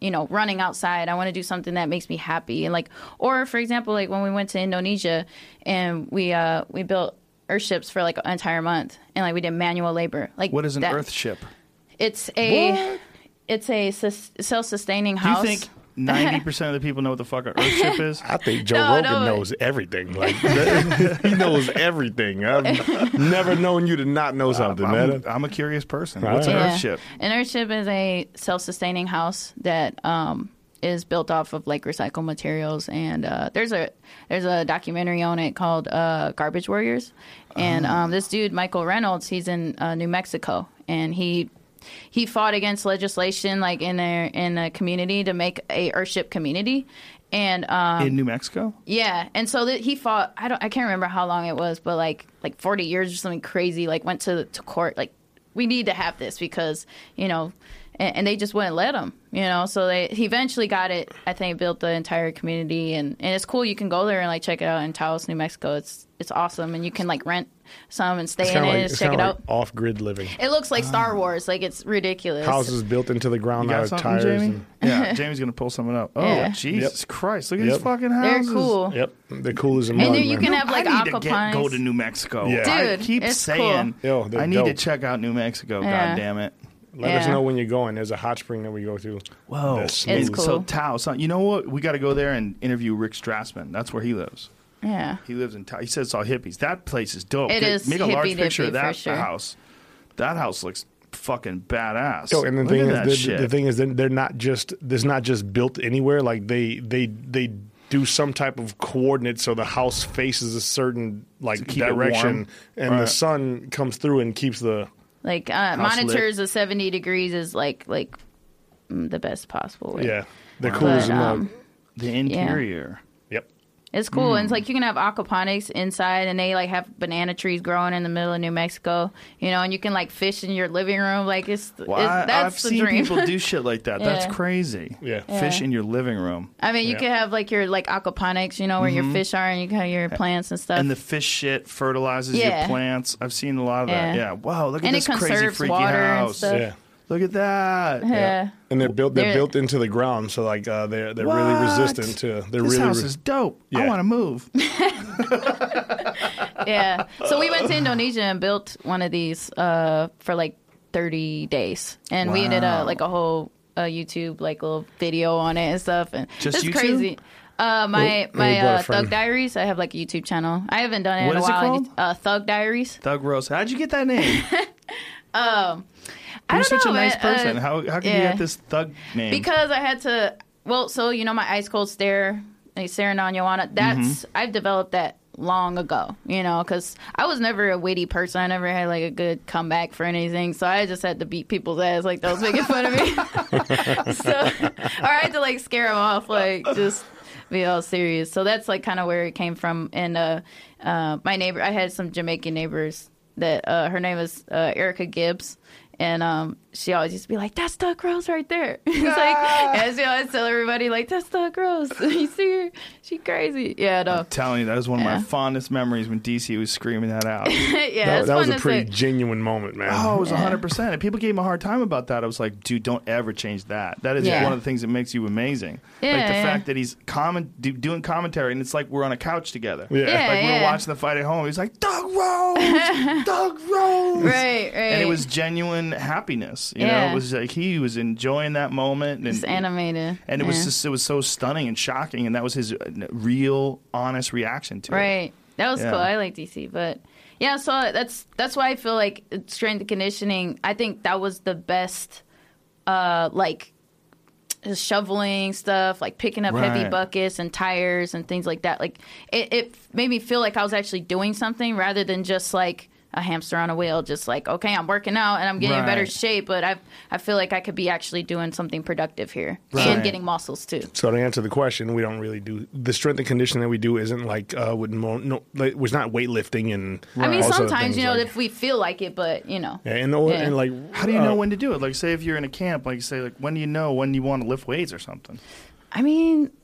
you know, running outside. I want to do something that makes me happy. And like, or for example, like when we went to Indonesia and we uh, we built earthships for like an entire month, and like we did manual labor. Like What is an that, earth ship? It's a What? it's a sus- self-sustaining Do house. you think ninety percent of the people know what the fuck an earth ship is? I think Joe No, Rogan no. knows everything. Like he knows everything. I've never known you to not know something, I'm, man. I'm a curious person. Right. What's an Yeah. earth ship? An earthship is a self-sustaining house that um, is built off of like recycled materials, and uh, there's a there's a documentary on it called uh, Garbage Warriors, and um, this dude Michael Reynolds, he's in uh, New Mexico, and he he fought against legislation like in a in a community to make a earthship community, and um, In New Mexico? yeah, and so that he fought. I don't. I can't remember how long it was, but like like forty years or something crazy. Like went to to court. Like we need to have this because you know, and, and they just wouldn't let him. You know, so they he eventually got it. I think built the entire community, and, and it's cool. You can go there and like check it out in Taos, New Mexico. It's it's awesome, and you can like rent some and stay It's in kind it. of like, and it's check it kinda out. like off-grid living. It looks like Star Wars. Like it's ridiculous. Houses built into the ground You out got of something, tires. Jamie? And, Yeah, Jamie's gonna pull something up. Oh, Yeah. Jesus Yep. Christ! Look at Yep. these fucking They're houses. cool. yep, they're cool as a And mug, then you man. can have like I need to get, aquaponics. go to New Mexico. Yeah. I Dude, keep it's saying cool. Yo, they're I need to dope. check out New Mexico. Yeah. God damn it! Let us Yeah. know when you're going. There's a hot spring that we go to. Whoa, That's It's smooth. cool. So Taos, you know what? We got to go there and interview Rick Strassman. That's where he lives. Yeah. He lives in Taos. He says it's all hippies. That place is dope. It Get- is Make a large hippie picture of dippy for that sure. house. That house looks fucking badass. Oh, and the Look thing at is, that the, shit. the thing is, that they're not just. There's not just built anywhere. Like they, they, they do some type of coordinate so the house faces a certain like keep it direction, warm. and Right. the sun comes through and keeps the. Like uh, House monitors of seventy degrees is like like mm, the best possible way. Yeah, they're cool as But, a mug. um, the interior. Yep. it's cool. Mm. And it's like you can have aquaponics inside, and they like have banana trees growing in the middle of New Mexico. You know, and you can like fish in your living room. Like it's, Well, it's I, that's I've the seen dream. people do shit like that. That's Yeah. crazy. Yeah. Fish Yeah. in your living room. I mean, you Yeah. could have like your like aquaponics. You know, where your fish are, and you can have your plants and stuff. Mm-hmm. And the fish shit fertilizes Yeah. your plants. I've seen a lot of that. Yeah. Yeah. Wow, look at And it this crazy conserves freaky water and house. stuff. Yeah. Look at that. yeah. And they're built. They're They're- built into the ground, so like uh, they're they're really What? resistant to. They're This really. house re- is dope. I Yeah. want to move. Yeah. So we went to Indonesia and built one of these uh, for like thirty days, and we did a Wow. like a whole uh, YouTube like little video on it and stuff. And Just it's YouTube? crazy. Uh, my Oh, my we brought a uh, friend. Thug Diaries. I have like a YouTube channel. I haven't done it What in a is it while. called? Uh, Thug Diaries. Thug Rose. How'd you get that name? I You're don't such know, a nice man. person. Uh, how how could you yeah. get this thug name? Because I had to. Well, so you know my ice cold stare, like staring on Joanna. That's Mm-hmm. I've developed that long ago. You know, because I was never a witty person. I never had like a good comeback for anything. So I just had to beat people's ass like those making fun of me. so, or I had to like scare them off, like just be all serious. So that's like kind of where it came from. And uh, uh, my neighbor, I had some Jamaican neighbors that uh, her name is uh, Erica Gibbs. And um, she always used to be like, "That's Thug Rose right there." It's like, and she always tell everybody like, "That's Thug Rose." You see her? She crazy. Yeah, no. I'm telling you, that was one of Yeah. my fondest memories when D C was screaming that out. yeah, that it's that was fun a to pretty say. genuine moment, man. Oh, it was one hundred percent. And people gave him a hard time about that. I was like, dude, don't ever change that. That is Yeah. one of the things that makes you amazing. Yeah, like the yeah. fact that he's comment, do, doing commentary, and it's like we're on a couch together. Yeah. Yeah. Like we were watching the fight at home. He's like, Doug Rose! Doug Rose! Right, right. And it was genuine happiness. You know, Yeah. it was like he was enjoying that moment. It's And, animated. and it was Yeah. just, it was so stunning and shocking. And that was his uh, real, honest reaction to it. Right. That was Yeah. cool. I like D C, but yeah, so that's that's why I feel like strength and conditioning. I think that was the best, uh, like just shoveling stuff, like picking up heavy Right. buckets and tires and things like that. Like it, it made me feel like I was actually doing something rather than just like a hamster on a wheel. Just like, okay, I'm working out and I'm getting in better Right. shape, but I I feel like I could be actually doing something productive here Right. and getting muscles too. So to answer the question, we don't really do the strength and conditioning that we do isn't like uh with mo- no like, was not weightlifting and I mean, all sorts of sometimes things you know like- if we feel like it, but you know. yeah, and, the- Yeah. and like How do you uh, know when to do it? Like, say if you're in a camp, like, say, like, when do you know when you want to lift weights or something? I mean,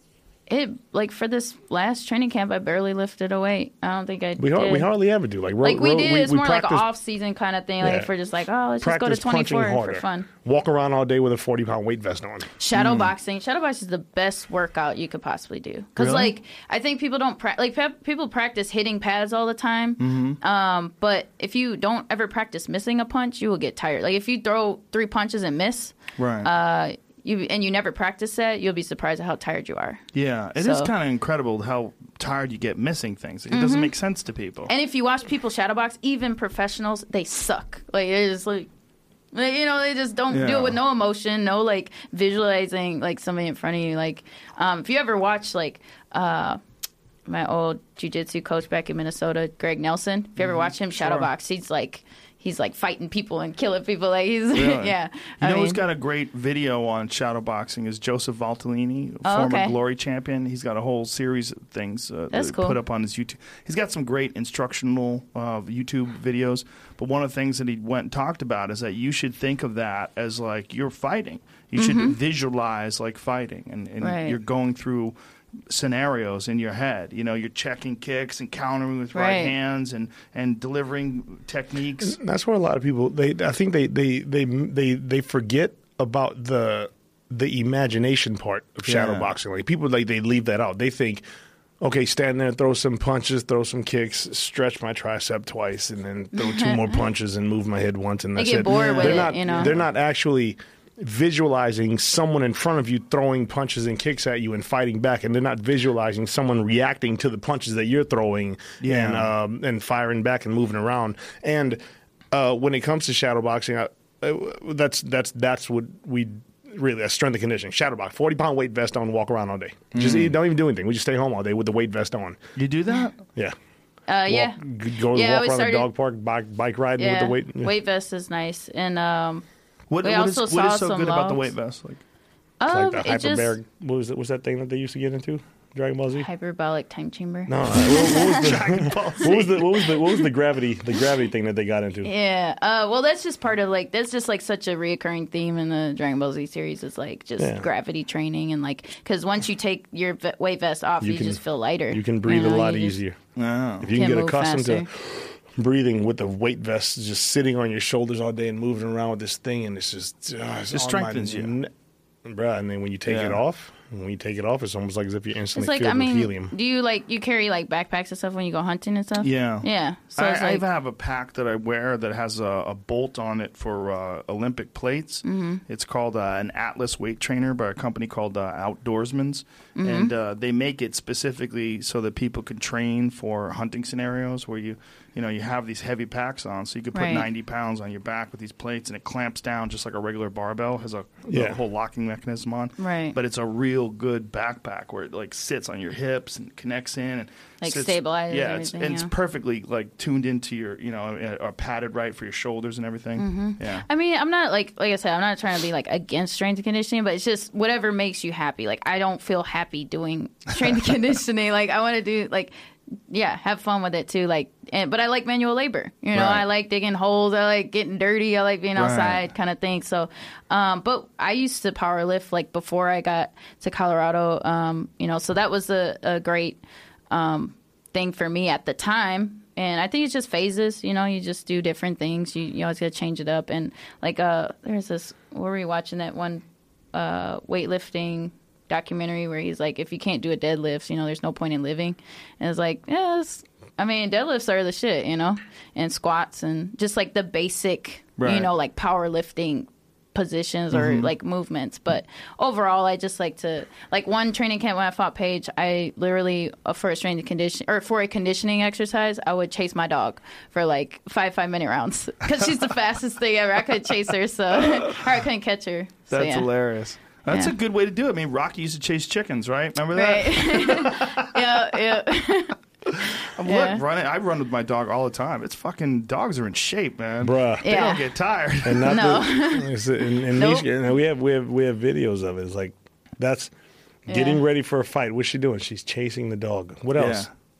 It like for this last training camp, I barely lifted a weight. I don't think I We, did. har- we hardly ever do. Like, ro- like we ro- did. It's more like an practice- off season kind of thing. Like Yeah. if we're just like, oh, let's just go to practice punching twenty-four harder. for fun. Walk around all day with a forty pound weight vest on. Shadow boxing. Shadow boxing is the best workout you could possibly do. Because Really? like I think people don't pra- like pe- people practice hitting pads all the time. Mm-hmm. Um, but if you don't ever practice missing a punch, you will get tired. Like if you throw three punches and miss, Right. uh, you and you never practice that, you'll be surprised at how tired you are. Yeah, it is So- kind of incredible how tired you get missing things. It doesn't make sense to people. And if you watch people shadowbox, even professionals, they suck. Like it's like, like, you know, they just don't do Yeah. it with no emotion, no like visualizing like somebody in front of you. Like, um, if you ever watch like uh, my old jiu-jitsu coach back in Minnesota, Greg Nelson, if you ever watch him shadowbox, he's like. He's like fighting people and killing people. Like he's Really? yeah. You I know mean, who's got a great video on shadow boxing is Joseph Valtellini, Oh, former okay. Glory champion. He's got a whole series of things uh, That's that cool. put up on his YouTube. He's got some great instructional uh, YouTube videos. But one of the things that he went and talked about is that you should think of that as like you're fighting. You should visualize like fighting, and, and Right. you're going through scenarios in your head. You know, you're checking kicks and countering with right, Right. hands and, and delivering techniques. That's where a lot of people they I think they they they they, they forget about the the imagination part of shadow Yeah. boxing. Like people like they leave that out. They think, okay, stand there, throw some punches, throw some kicks, stretch my tricep twice, and then throw two more punches and move my head once, and They that's get it. bored with they're it, not, you know? They're not actually visualizing someone in front of you throwing punches and kicks at you and fighting back, and they're not visualizing someone reacting to the punches that you're throwing Yeah. and um, and firing back and moving around. And uh, when it comes to shadow boxing, I, uh, that's that's that's what we really a strength and conditioning. Shadow box, forty pound weight vest on, walk around all day. Just Mm. don't even do anything. We just stay home all day with the weight vest on. You do that? Yeah. uh, yeah, Walk, g- go Yeah, walk we around started- the dog park, bike bike riding yeah. with the weight. yeah. Weight vest is nice, and um, What, We what is, also what is saw so some good about the logs. weight vest? Like, It's um, like the it just hyperbaric. What was it? What's that thing that they used to get into? Dragon Ball Z. hyperbolic time chamber. No, uh, what, what, was the, what was the what was the what was the gravity the gravity thing that they got into? Yeah. Uh, well, that's just part of like that's just like such a reoccurring theme in the Dragon Ball Z series. It's like just Yeah. gravity training and like because once you take your v- weight vest off, You you, can- just feel lighter. You can breathe know, a lot you just- easier oh. if you can, can get move accustomed to faster. breathing with the weight vest just sitting on your shoulders all day and moving around with this thing, and it's just uh, it's It on my strengthens you. ne- bruh. And then when you take Yeah. it off, when you take it off, it's almost like as if you're instantly It's like filled I mean, with helium. do you like you carry like backpacks and stuff when you go hunting and stuff? Yeah. Yeah. So I, it's I like even have a pack that I wear that has a, a bolt on it for uh, Olympic plates. Mm-hmm. It's called uh, an Atlas weight trainer by a company called uh, Outdoorsman's. Mm-hmm. And uh, they make it specifically so that people can train for hunting scenarios where you, you know, you have these heavy packs on. So you could put Right. ninety pounds on your back with these plates and it clamps down just like a regular barbell. Has a, Yeah. a whole locking mechanism on. Right. But it's a real good backpack where it like sits on your hips and connects in and Like sits- stabilizes Yeah, it's, everything, and it's yeah. perfectly like tuned into your, you know, or padded right for your shoulders and everything. Mm-hmm. Yeah. I mean, I'm not like like I said, I'm not trying to be like against strength and conditioning, but it's just whatever makes you happy. Like I don't feel happy doing strength and conditioning. Like I want to do like yeah, have fun with it too. Like, and, but I like manual labor. You know, Right. I like digging holes. I like getting dirty. I like being Right. outside, kind of thing. So, um, but I used to power lift like before I got to Colorado. Um, you know, so that was a, a great um, thing for me at the time. And I think it's just phases, you know, you just do different things. You, you always got to change it up. And like, uh, there's this, what were we watching that one uh, weightlifting documentary where he's like, if you can't do a deadlift, you know, there's no point in living. And it's like, yeah, it's, I mean, deadlifts are the shit, you know, and squats and just like the basic, you Right. know, like powerlifting positions or Mm-hmm. like movements. But overall, I just like to, like one training camp when I fought Paige, I literally, uh, for a strength and condition or for a conditioning exercise, I would chase my dog for like five five minute rounds because she's the fastest thing ever. I couldn't chase her, so or I couldn't catch her. So, That's yeah. hilarious. That's Yeah. a good way to do it. I mean, Rocky used to chase chickens, right? Remember that? Right. yeah, yeah. I'm Yeah. Look, running. I run with my dog all the time. It's fucking dogs are in shape, man. Bruh. They Yeah. don't get tired. And not No. the, it's, and, and Nope. these, and we have we have we have videos of it. It's like that's getting Yeah. ready for a fight. What's she doing? She's chasing the dog. What else? Yeah.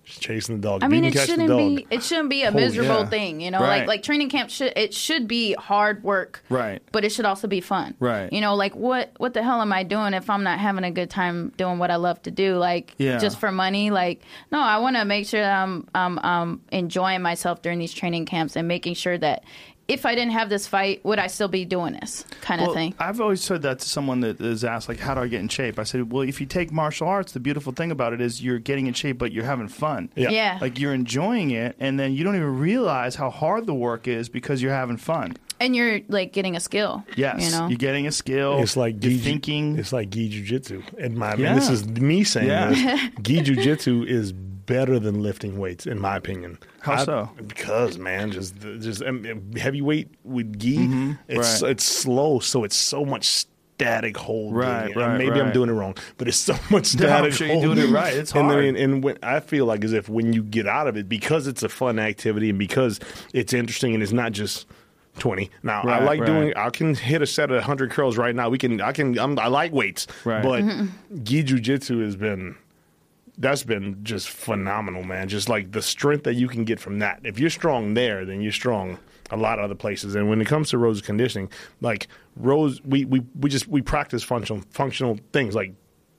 Just chasing the dog. I If mean, you it can catch the shouldn't dog, be. It shouldn't be a Oh, miserable yeah. thing, you know. Right. Like like training camp should it should be hard work, Right. But it should also be fun, Right. You know, like what what the hell am I doing if I'm not having a good time doing what I love to do, like Yeah. just for money? Like, no, I want to make sure that I'm um um enjoying myself during these training camps and making sure that if I didn't have this fight, would I still be doing this kind of Well, thing? I've always said that to someone that is asked, like, how do I get in shape? I said, well, if you take martial arts, the beautiful thing about it is you're getting in shape, but you're having fun. Yeah. Yeah. Like, you're enjoying it, and then you don't even realize how hard the work is because you're having fun. And you're like getting a skill. Yes. You know? You're getting a skill. It's like you're gi, thinking. It's like gi jujitsu. And my Yeah. man, this is me saying Yeah. this. Gi jujitsu is better than lifting weights, in my opinion. How I- so? Because man, just just um, heavyweight with gi, Mm-hmm. it's Right. it's slow, so it's so much static holding. Right, And right, Maybe I'm right. doing it wrong, but it's so much No, I'm static. sure you're doing holding. it right. It's And hard. then, and when I feel like as if when you get out of it, because it's a fun activity and because it's interesting and it's not just twenty. Now I Right, like right. doing. I can hit a set of one hundred curls right now. We can. I can. I'm, I like weights, Right. but gi jujitsu has been. That's been just phenomenal, man. Just like the strength that you can get from that. If you're strong there, then you're strong a lot of other places. And when it comes to Rose's conditioning, like Rose, we, we, we just we practice functional functional things like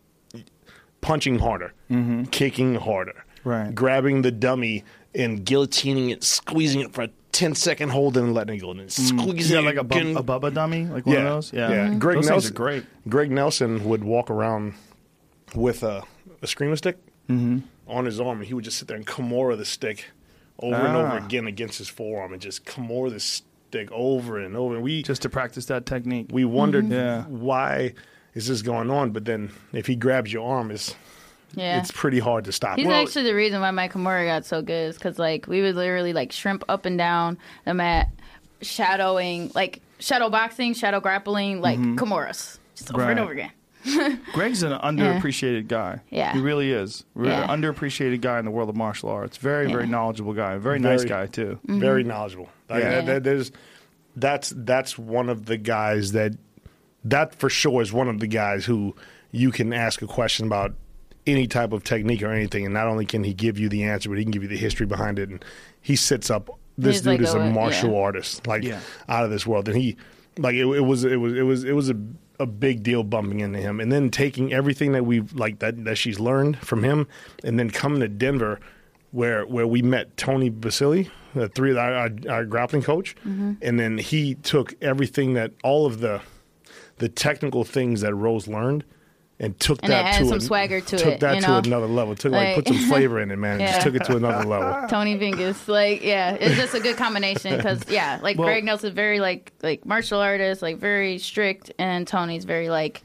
punching harder, kicking harder, Right. grabbing the dummy and guillotining it, squeezing it for a ten second hold and letting it go, and then squeezing Yeah, it like a, again. bub- a Bubba dummy, like one yeah, of those. Yeah, yeah. Greg those Nelson, things are great. Greg Nelson would walk around with a, a screamer stick Mm-hmm. on his arm, and he would just sit there and Kimura the stick over and over Ah. again against his forearm, and just Kimura the stick over and over. And we Just to practice that technique. we wondered Yeah. why is this going on, but then if he grabs your arm, it's Yeah. it's pretty hard to stop. He's Well, actually the reason why my Kimura got so good is because like we would literally like shrimp up and down the mat, shadowing like shadow boxing, shadow grappling, like Kimuras, just over and Right. over again. Greg's an underappreciated guy. Yeah. He really is. Re- Yeah. Underappreciated guy in the world of martial arts. Very, very Yeah. knowledgeable guy. Very, nice Very- guy, too. very knowledgeable. Like, Yeah. uh, there- there's that's that's one of the guys that that for sure is one of the guys who you can ask a question about any type of technique or anything, and not only can he give you the answer, but he can give you the history behind it. And he sits up. This He's dude like is a a- martial yeah. artist, like Yeah. out of this world. And he, like, it, it was, it was, it was, it was a, a big deal bumping into him, and then taking everything that we've like that that she's learned from him, and then coming to Denver, where where we met Tony Basile, the three our, our, our grappling coach, Mm-hmm. and then he took everything that all of the the technical things that Rose learned and took And that it adds to some an- swagger to took it, that you to know? another level. Took like, Like- put some flavor in it, man. and Just Yeah. took it to another level. Tony Vingus, like yeah, it's just a good combination because yeah, like Well- Greg Nelson's very like like martial artist, like very strict, and Tony's very like,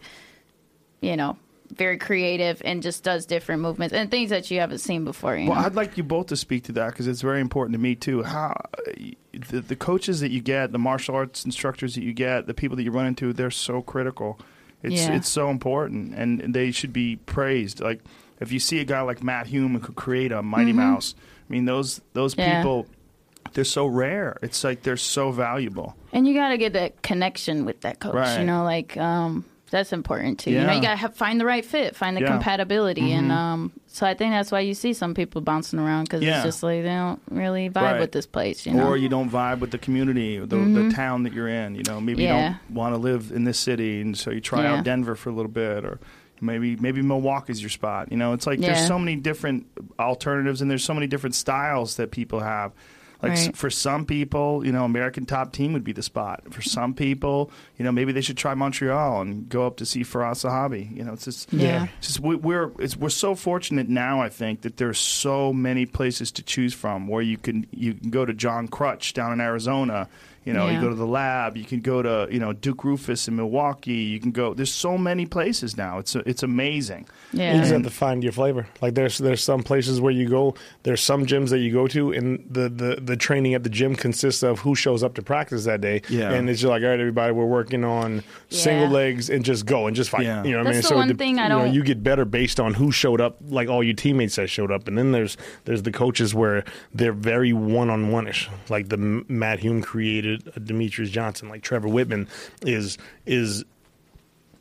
you know, very creative and just does different movements and things that you haven't seen before. You Well, know? I'd like you both to speak to that because it's very important to me too. How the, the coaches that you get, the martial arts instructors that you get, the people that you run into, they're so critical. It's Yeah. it's so important, and they should be praised. Like if you see a guy like Matt Hume who could create a Mighty Mouse, I mean those those Mm-hmm. Yeah. people, they're so rare. It's like they're so valuable. And you got to get that connection with that coach. Right. You know, like um, that's important too. You know, Yeah. you got to have, find the right fit, find the Yeah. compatibility, and um, so I think that's why you see some people bouncing around because Yeah. it's just like they don't really vibe Right. with this place. You know, Or you don't vibe with the community, the, the town that you're in. You know, maybe Yeah. you don't want to live in this city, and so you try Yeah. out Denver for a little bit, or maybe maybe Milwaukee's your spot. You know, it's like there's Yeah. so many different alternatives, and there's so many different styles that people have. Like s- Right. for some people, you know, American Top Team would be the spot. For some people, you know, maybe they should try Montreal and go up to see Faraz Sahabi. You know, it's just Yeah. it's just we, we're it's, we're so fortunate now. I think that there's so many places to choose from where you can you can go to John Crutch down in Arizona. You know, you Yeah. go to the Lab. You can go to you know Duke Rufus in Milwaukee. You can go. There's so many places now. It's it's amazing. You yeah, just have to find your flavor. Like there's there's some places where you go. There's some gyms that you go to, and the, the, the training at the gym consists of who shows up to practice that day. Yeah. And it's just like, all right, everybody, we're working on single Yeah. legs and just go and just fight. Yeah. You know what I mean? That's the one it- thing I you know, don't- you get better based on who showed up, like all your teammates that showed up. And then there's there's the coaches where they're very one on one ish. Like the M- Matt Hume created uh, Demetrius Johnson. Like Trevor Whitman is is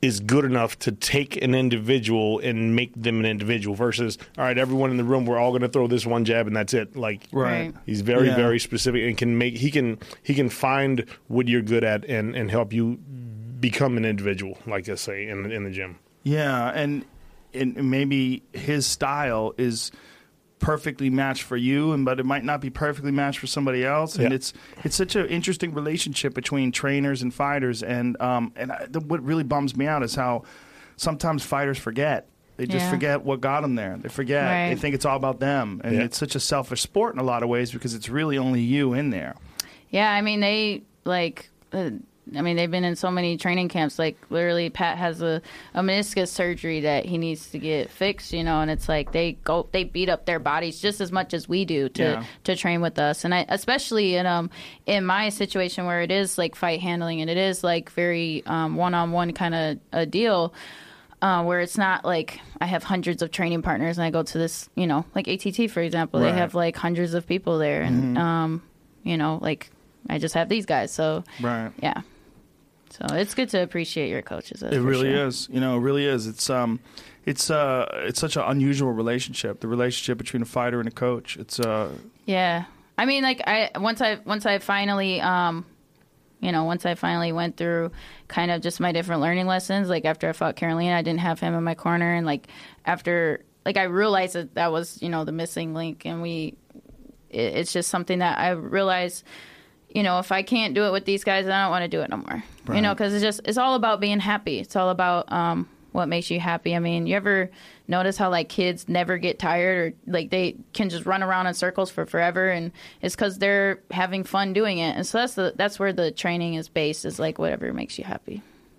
is good enough to take an individual and make them an individual versus, all right, everyone in the room, we're all going to throw this one jab and that's it. Like, Right. he's very, Yeah. very specific and can make, he can, he can find what you're good at and, and help you become an individual, like I say, in, in the gym. Yeah, and, and maybe his style is perfectly matched for you, and but it might not be perfectly matched for somebody else. And Yeah. it's it's such an interesting relationship between trainers and fighters. And um and I, the, what really bums me out is how sometimes fighters forget. They just Yeah. forget what got them there. They forget. Right. They think it's all about them, and Yeah. it's such a selfish sport in a lot of ways because it's really only you in there. Yeah, I mean they like. Uh, I mean they've been in so many training camps. Like literally, Pat has a, a meniscus surgery that he needs to get fixed. You know, and it's like they go, they beat up their bodies just as much as we do to Yeah. to train with us. And I, especially in um in my situation where it is like fight handling and it is like very um one on one kind of a deal. Uh, where it's not like I have hundreds of training partners and I go to this, you know, like A T T, for example, Right. they have like hundreds of people there. And, um, you know, like I just have these guys. So, Right. yeah. So it's good to appreciate your coaches. It really is. You know, it really is. It's um, it's uh, it's such an unusual relationship. The relationship between a fighter and a coach. It's uh, Yeah. I mean, like I once I once I finally um, you know, once I finally went through kind of just my different learning lessons, like after I fought Carolina, I didn't have him in my corner, and like after like I realized that that was, you know, the missing link, and we it, it's just something that I realized, you know, if I can't do it with these guys, then I don't want to do it no more. Right. You know, because it's just it's all about being happy. It's all about um, what makes you happy. I mean, you ever notice how like kids never get tired, or like they can just run around in circles for forever, and it's because they're having fun doing it. And so that's the that's where the training is based, is like whatever makes you happy.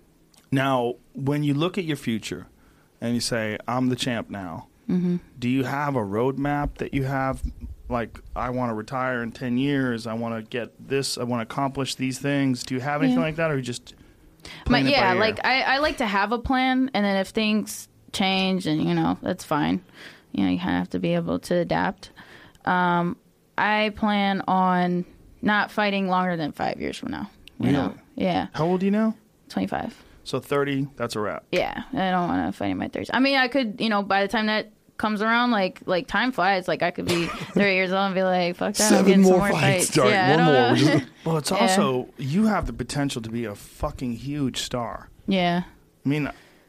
now when you look at your future, and you say, "I'm the champ now." Mm-hmm. Do you have a roadmap that you have? Like, I want to retire in ten years. I want to get this. I want to accomplish these things. Do you have anything Yeah. like that, or you just But playing it by yeah, ear? like I, I like to have a plan, and then if things change, and you know that's fine. You know, you kind of have to be able to adapt. Um, I plan on not fighting longer than five years from now. You Really? know, yeah, How old are you now? twenty-five. So thirty. That's a wrap. Yeah, I don't want to fight in my thirties. I mean, I could, you know, by the time that comes around, like like time flies. Like I could be thirty years old and be like, fuck that, I'm Seven getting more some more fights. fights. Start Yeah, I one don't more. know. We're just- Well, it's Yeah. also you have the potential to be a fucking huge star. yeah. I mean,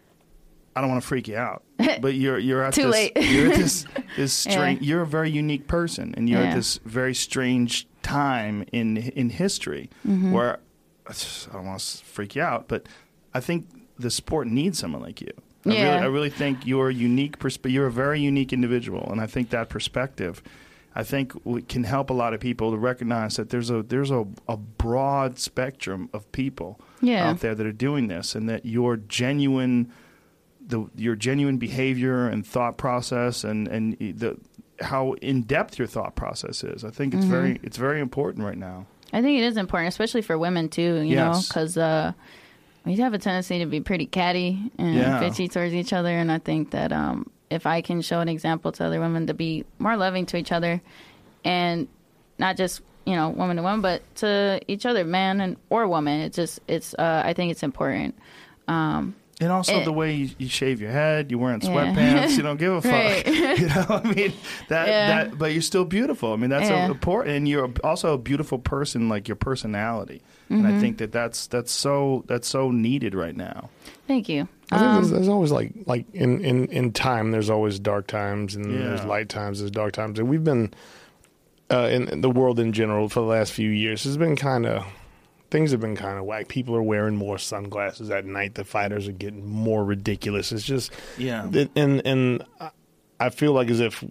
I don't want to freak you out, but you're you're at Too this, late. You're at this this strange. Yeah. You're a very unique person, and you're Yeah. at this very strange time in in history Mm-hmm. where I don't want to freak you out, but I think the sport needs someone like you. I Yeah. really, I really think you're a unique. Persp- you're a very unique individual, and I think that perspective, I think, w- can help a lot of people to recognize that there's a there's a, a broad spectrum of people Yeah. out there that are doing this, and that your genuine, the your genuine behavior and thought process, and and the how in depth your thought process is. I think it's Mm-hmm. very it's very important right now. I think it is important, especially for women too. You know, Yes. because uh, we have a tendency to be pretty catty and Yeah. bitchy towards each other, and I think that um, if I can show an example to other women to be more loving to each other, and not just you know woman to woman, but to each other, man and or woman, it's just it's. Uh, I think it's important. Um, And also It- the way you, you shave your head, you're wearing Yeah. sweatpants, you don't give a fuck. Right. You know, I mean that, Yeah. that but you're still beautiful. I mean that's Yeah. so important, and you're also a beautiful person, like your personality. And Mm-hmm. I think that that's that's so that's so needed right now. thank you. I think Um, there's, there's always like like in, in, in time there's always dark times and there's Yeah. light times, there's dark times, and we've been uh, in, in the world in general for the last few years has been kind of things have been kind of whack. People are wearing more sunglasses at night. The fighters are getting more ridiculous. It's just Yeah. it- and and I feel like as if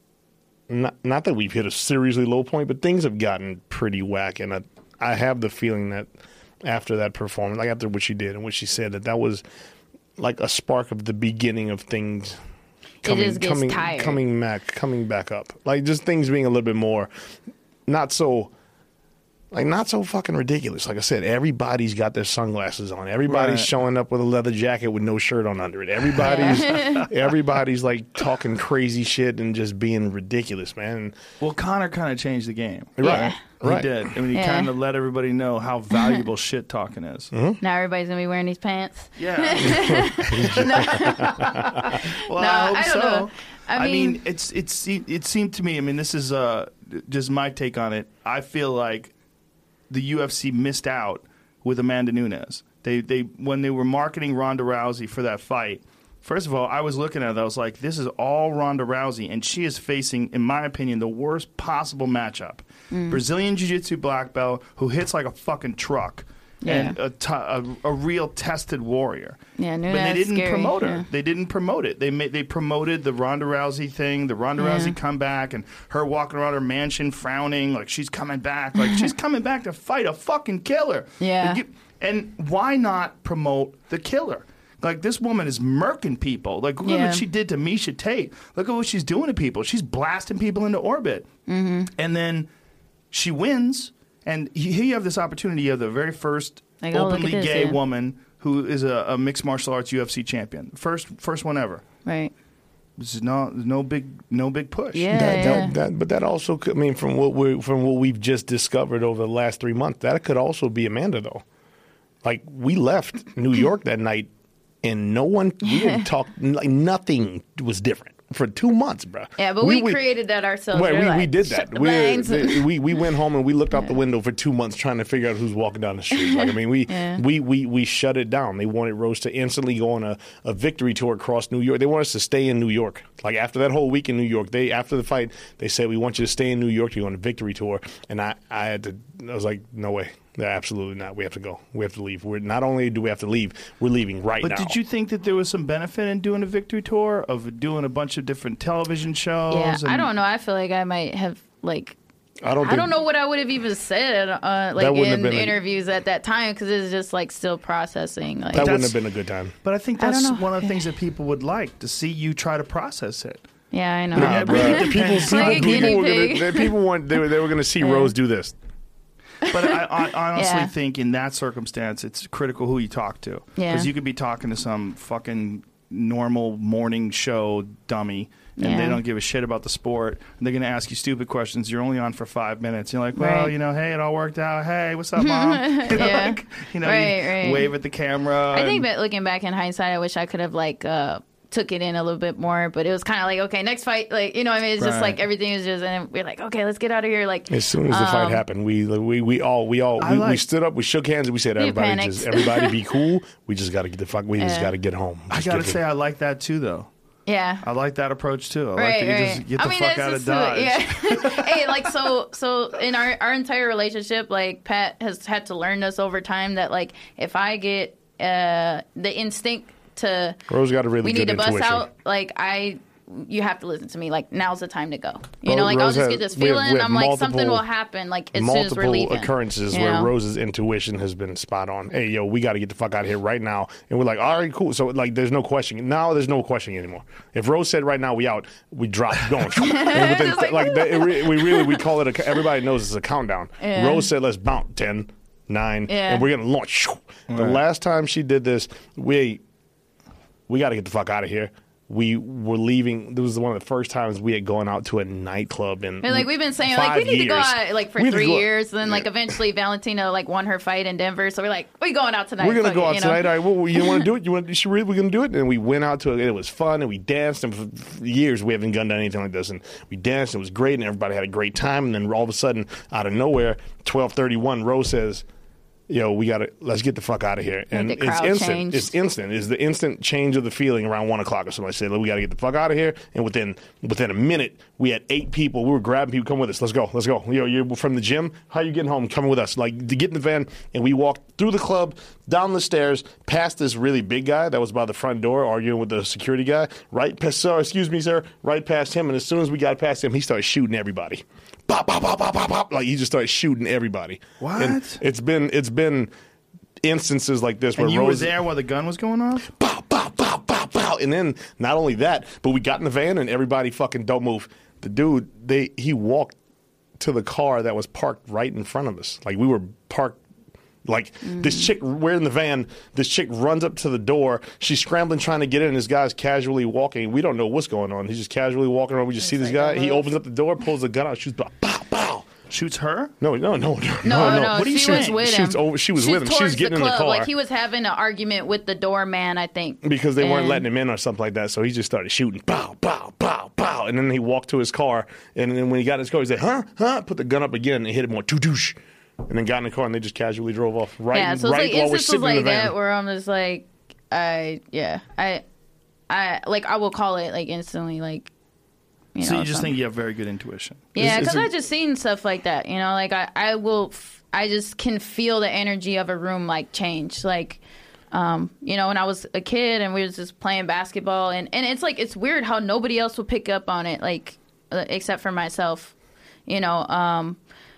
not not that we've hit a seriously low point, but things have gotten pretty whack, and I, I have the feeling that after that performance, like after what she did and what she said, that that was like a spark of the beginning of things coming, just gets coming, tired. coming back, coming back up. Like just things being a little bit more, not so Like, not so fucking ridiculous. Like I said, everybody's got their sunglasses on. Everybody's Right. showing up with a leather jacket with no shirt on under it. Everybody's everybody's like talking crazy shit and just being ridiculous, man. Well, Connor kind of changed the game. Right. He Right. did. I mean, he Yeah. kind of let everybody know how valuable shit talking is. Now everybody's gonna be wearing these pants. Yeah. well, No, I hope I don't so. know. I mean- it's it's it seemed to me. I mean, this is uh just my take on it. I feel like the U F C missed out with Amanda Nunes. They they when they were marketing Ronda Rousey for that fight. First of all, I was looking at it. I was like, this is all Ronda Rousey, and she is facing, in my opinion, the worst possible matchup. Mm. Brazilian Jiu-Jitsu black belt who hits like a fucking truck. Yeah. And a, t- a, a real tested warrior. Yeah, but they Nunes didn't scary, promote her. yeah. They didn't promote it. They made, they promoted the Ronda Rousey thing, the Ronda Yeah. Rousey comeback, and her walking around her mansion frowning like she's coming back, like she's coming back to fight a fucking killer. Yeah. And, you- and why not promote the killer? Like, this woman is murking people. Like, look at Yeah. what she did to Misha Tate. Look at what she's doing to people. She's blasting people into orbit. Mm-hmm. And then she wins. And here you have this opportunity. You have the very first Like, oh, look openly at this, gay yeah. woman who is a, a mixed martial arts U F C champion. First first one ever. Right. This is no, no big no big push. Yeah. That, that, that, but that also could, I mean, from what we from what we've just discovered over the last three months, that could also be Amanda, though. Like, we left New York that night, and no one, we didn't talk, like, nothing was different for two months, bro. Yeah, but we, created that ourselves. Right, We're we, like, we did shut that. the We, bangs. we we went home and we looked out the window for two months trying to figure out who's walking down the street. Like, I mean, we Yeah. we, we we shut it down. They wanted Rose to instantly go on a, a victory tour across New York. They want us to stay in New York. Like, after that whole week in New York, they after the fight, they said, we want you to stay in New York. You're on a victory tour. And I, I had to, I was like, no way. No, absolutely not. We have to go. We have to leave. We're not only do we have to leave, we're leaving right But now. did you think that there was some benefit in doing a victory tour, of doing a bunch of different television shows? Yeah, I and- don't know. I feel like I might have, like, I don't. I think- don't know what I would have even said, uh, like, wouldn't have in been a- interviews at that time, because it's just, like, still processing. Like, That wouldn't That's- have been a good time. But I think I that's don't know. one of the things that people would like, to see you try to process it. yeah, I know. Nah, Nah, but bruh. it people, depends. people, Like a people guinea were gonna, pig. they, people want they were, they were going to see Rose do this. But I, I honestly Yeah. think in that circumstance, it's critical who you talk to. Yeah. Because you could be talking to some fucking normal morning show dummy, and Yeah. they don't give a shit about the sport. And they're going to ask you stupid questions. You're only on for five minutes. You're like, well, Right. you know, hey, it all worked out. Hey, what's up, mom? You know, Yeah. like, you know, Right, you right. wave at the camera. I think and- that looking back in hindsight, I wish I could have, like, uh, took it in a little bit more, but it was kind of like, okay, next fight, like, you know what I mean? It's just Right. like everything was just, and we're like, okay, let's get out of here. Like, As soon as the fight Um, happened, we we we all we all I we, we like- stood up, we shook hands, and we said, We "Everybody, panicked. just everybody, be cool. We just got to get the fuck. We just Yeah. got to get home." I Just got to get the- say, I like that too, though. yeah. I like that approach too. I like Right, that you right. just get the I mean, fuck that's out of just Dodge. Yeah. Hey, like, so, so in our our entire relationship, like, Pat has had to learn this over time that, like, if I get uh, the instinct to Rose got a really we good need to bust intuition. out, like, I. You have to listen to me. Like, now's the time to go. You Well, know, like, Rose I'll just has- get this we have- feeling. we have I'm like, something multiple- will happen. Like, as soon as we're Multiple leaving. occurrences you where know? Rose's intuition has been spot on. Hey, yo, we got to get the fuck out of here right now. And we're like, all right, cool. So, like, there's no question. Now there's no questioning anymore. If Rose said right now we out, we drop going. And within, Just like, like, that, it re- we really, we call it, a, everybody knows it's a countdown. Yeah. Rose said, let's bounce. ten, nine, Yeah. and we're going to launch. The last time she did this, we, we got to get the fuck out of here. We were leaving. This was one of the first times we had gone out to a nightclub in And like we've been saying, like five we need to go years. out like for We need to three go- years. And then like eventually Valentina like won her fight in Denver, so we're like, we going out tonight. We're gonna Fuck go it, out you know? tonight. All right, well, you want to do it? You want? She really? We're gonna do it? And we went out to it. It was fun, and we danced. And for for years, we haven't done anything like this. And we danced. And it was great, and everybody had a great time. And then all of a sudden, out of nowhere, twelve thirty-one, Rose says, yo, we gotta let's get the fuck out of here. And the it's crowd instant. changed. It's instant. It's the instant change of the feeling around one o'clock or something. I said, we gotta get the fuck out of here. And within within a minute, we had eight people. We were grabbing people, come with us. Let's go. Let's go. Yo, you're from the gym. How you getting home? Coming with us. Like to get in the van, and we walked through the club, down the stairs, past this really big guy that was by the front door arguing with the security guy. Right past sir, excuse me, sir, right past him. And as soon as we got past him, he started shooting everybody. Pop, pop, pop, pop, pop, pop. Like he just started shooting everybody. What? And it's been it's been instances like this where And you Rose, were there while the gun was going off? pow, pow, pow, pow, pow. And then not only that, but we got in the van and everybody fucking don't move. The dude, they he walked to the car that was parked right in front of us. Like we were parked. Like mm. this chick, we're in the van. This chick runs up to the door. She's scrambling, trying to get in. This guy's casually walking. We don't know what's going on. He's just casually walking around. We just it's see this like guy. He opens up the door, pulls the gun out, shoots, pow, pow. Shoots her? No, no, no, no, no. no, no. What are you she saying? Was with Shoots him. over. She was She's with him. She was getting the in the car. Like he was having an argument with the doorman, I think, because they and... weren't letting him in or something like that. So he just started shooting, pow, pow, pow, pow, and then he walked to his car. And then when he got in his car, he said, "Huh, huh," put the gun up again and hit him one, two douche. And then got in the car and they just casually drove off. Right, yeah, so right it's like while we're instances sitting like in the van. that where I'm just like, I yeah, I, I like I will call it like instantly like. You so know, you just something. think you have very good intuition? Yeah, Is- is because it- I just seen stuff like that. You know, like I I will f- I just can feel the energy of a room like change like. Um, you know, when I was a kid and we was just playing basketball and, and it's like it's weird how nobody else will pick up on it like uh, except for myself. You know, um,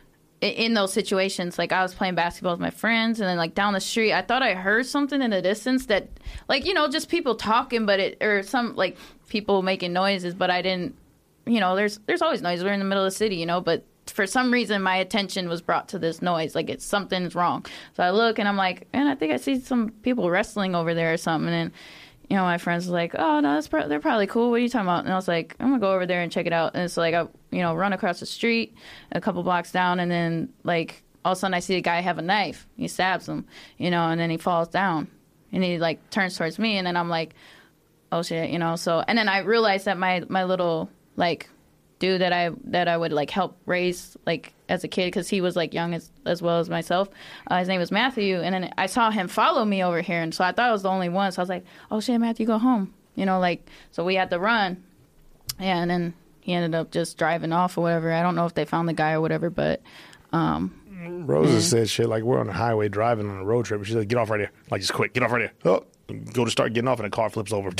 in those situations, like I was playing basketball with my friends and then like down the street I thought I heard something in the distance that like, you know, just people talking but it or some like people making noises, but I didn't, you know, there's there's always noise. We're in the middle of the city, you know, but for some reason my attention was brought to this noise, like it's something's wrong. So I look and I'm like, man, I think I see some people wrestling over there or something. And then, you know, my friends was like, oh no, that's pro- they're probably cool. What are you talking about? And I was like, I'm gonna go over there and check it out. And it's like I, you know, run across the street a couple blocks down, and then like all of a sudden I see a guy have a knife. He stabs him, you know, and then he falls down, and he like turns towards me, and then I'm like, oh shit, you know. So and then I realized that my my little like dude that I that I would like help raise like as a kid because he was like young as as well as myself. Uh, his name was Matthew, and then I saw him follow me over here, and so I thought I was the only one. So I was like, "Oh shit, Matthew, go home," you know, like so we had to run, yeah, and then he ended up just driving off or whatever. I don't know if they found the guy or whatever, but. Um, Rosa yeah. said shit like we're on the highway driving on a road trip. She's like, "Get off right here!" Like just quick, get off right here. Oh, go to start getting off, and the car flips over.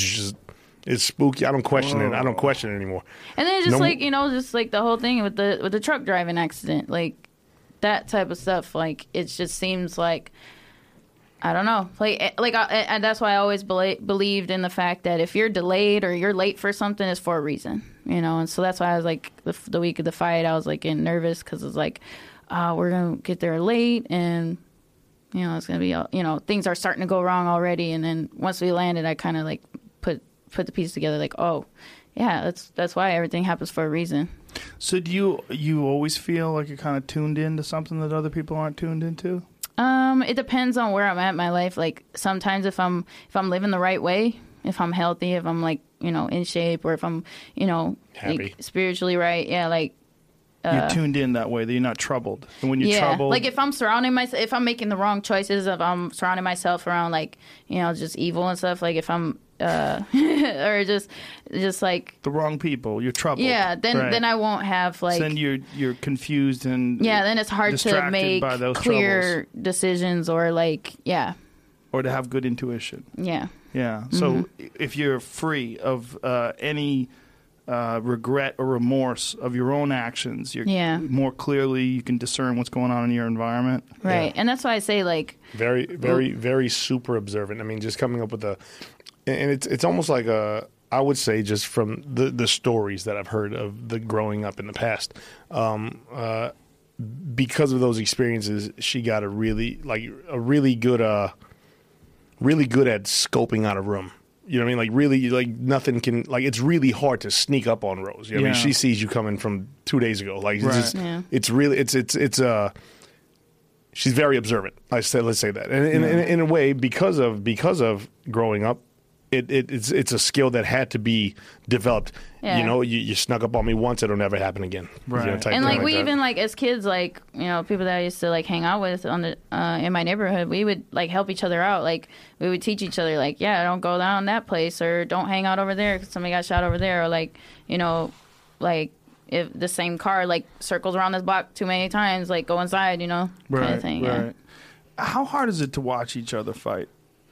It's spooky. I don't question Whoa. it. I don't question it anymore. And then just no, like, you know, just like the whole thing with the with the truck driving accident, like that type of stuff. Like it just seems like I don't know. Like like I, and that's why I always be- believed in the fact that if you're delayed or you're late for something, it's for a reason, you know. And so that's why I was like the, the week of the fight, I was like getting nervous because it's like uh, we're gonna get there late and. You know, it's gonna be, you know, things are starting to go wrong already, and then once we landed, I kind of like put put the pieces together, like, oh, yeah, that's that's why everything happens for a reason. So do you you always feel like you're kind of tuned into something that other people aren't tuned into? Um, it depends on where I'm at in my life. Like sometimes if I'm if I'm living the right way, if I'm healthy, if I'm like, you know, in shape, or if I'm, you know, like, spiritually right, yeah, like. Uh, you're tuned in that way, that you're not troubled. And when you're yeah, troubled... like if I'm surrounding myself, if I'm making the wrong choices, if I'm surrounding myself around like, you know, just evil and stuff, like if I'm, uh, or just, just like... The wrong people, you're troubled. Yeah, then right. then I won't have like... So then you're, you're confused and Yeah, then it's hard to make by those clear troubles. decisions or like, yeah. Or to have good intuition. Yeah. Yeah, so mm-hmm. if you're free of uh, any... Uh, regret or remorse of your own actions, you're yeah. more clearly you can discern what's going on in your environment. Right, yeah. And that's why I say like very, very, very super observant. I mean, just coming up with a, and it's it's almost like a. I would say just from the the stories that I've heard of the growing up in the past, um, uh, because of those experiences, she got a really like a really good, uh, really good at scoping out a room. You know what I mean? Like really, like nothing can. Like it's really hard to sneak up on Rose. You know what yeah. I mean? She sees you coming from two days ago. Like it's right. just, yeah. it's really, it's it's it's uh she's very observant. I said, let's say that, and in, yeah. in, in a way, because of because of growing up, it, it it's it's a skill that had to be developed. Yeah. You know, you, you snuck up on me once, it'll never happen again. Right. You know, type and thing like we that. even like as kids, like you know, people that I used to like hang out with on the uh, in my neighborhood, we would like help each other out. Like we would teach each other, like, yeah, don't go down that place, or don't hang out over there because somebody got shot over there, or like, you know, like if the same car like circles around this block too many times, like go inside, you know, right, kind of thing. Right. Yeah. How hard is it to watch each other fight?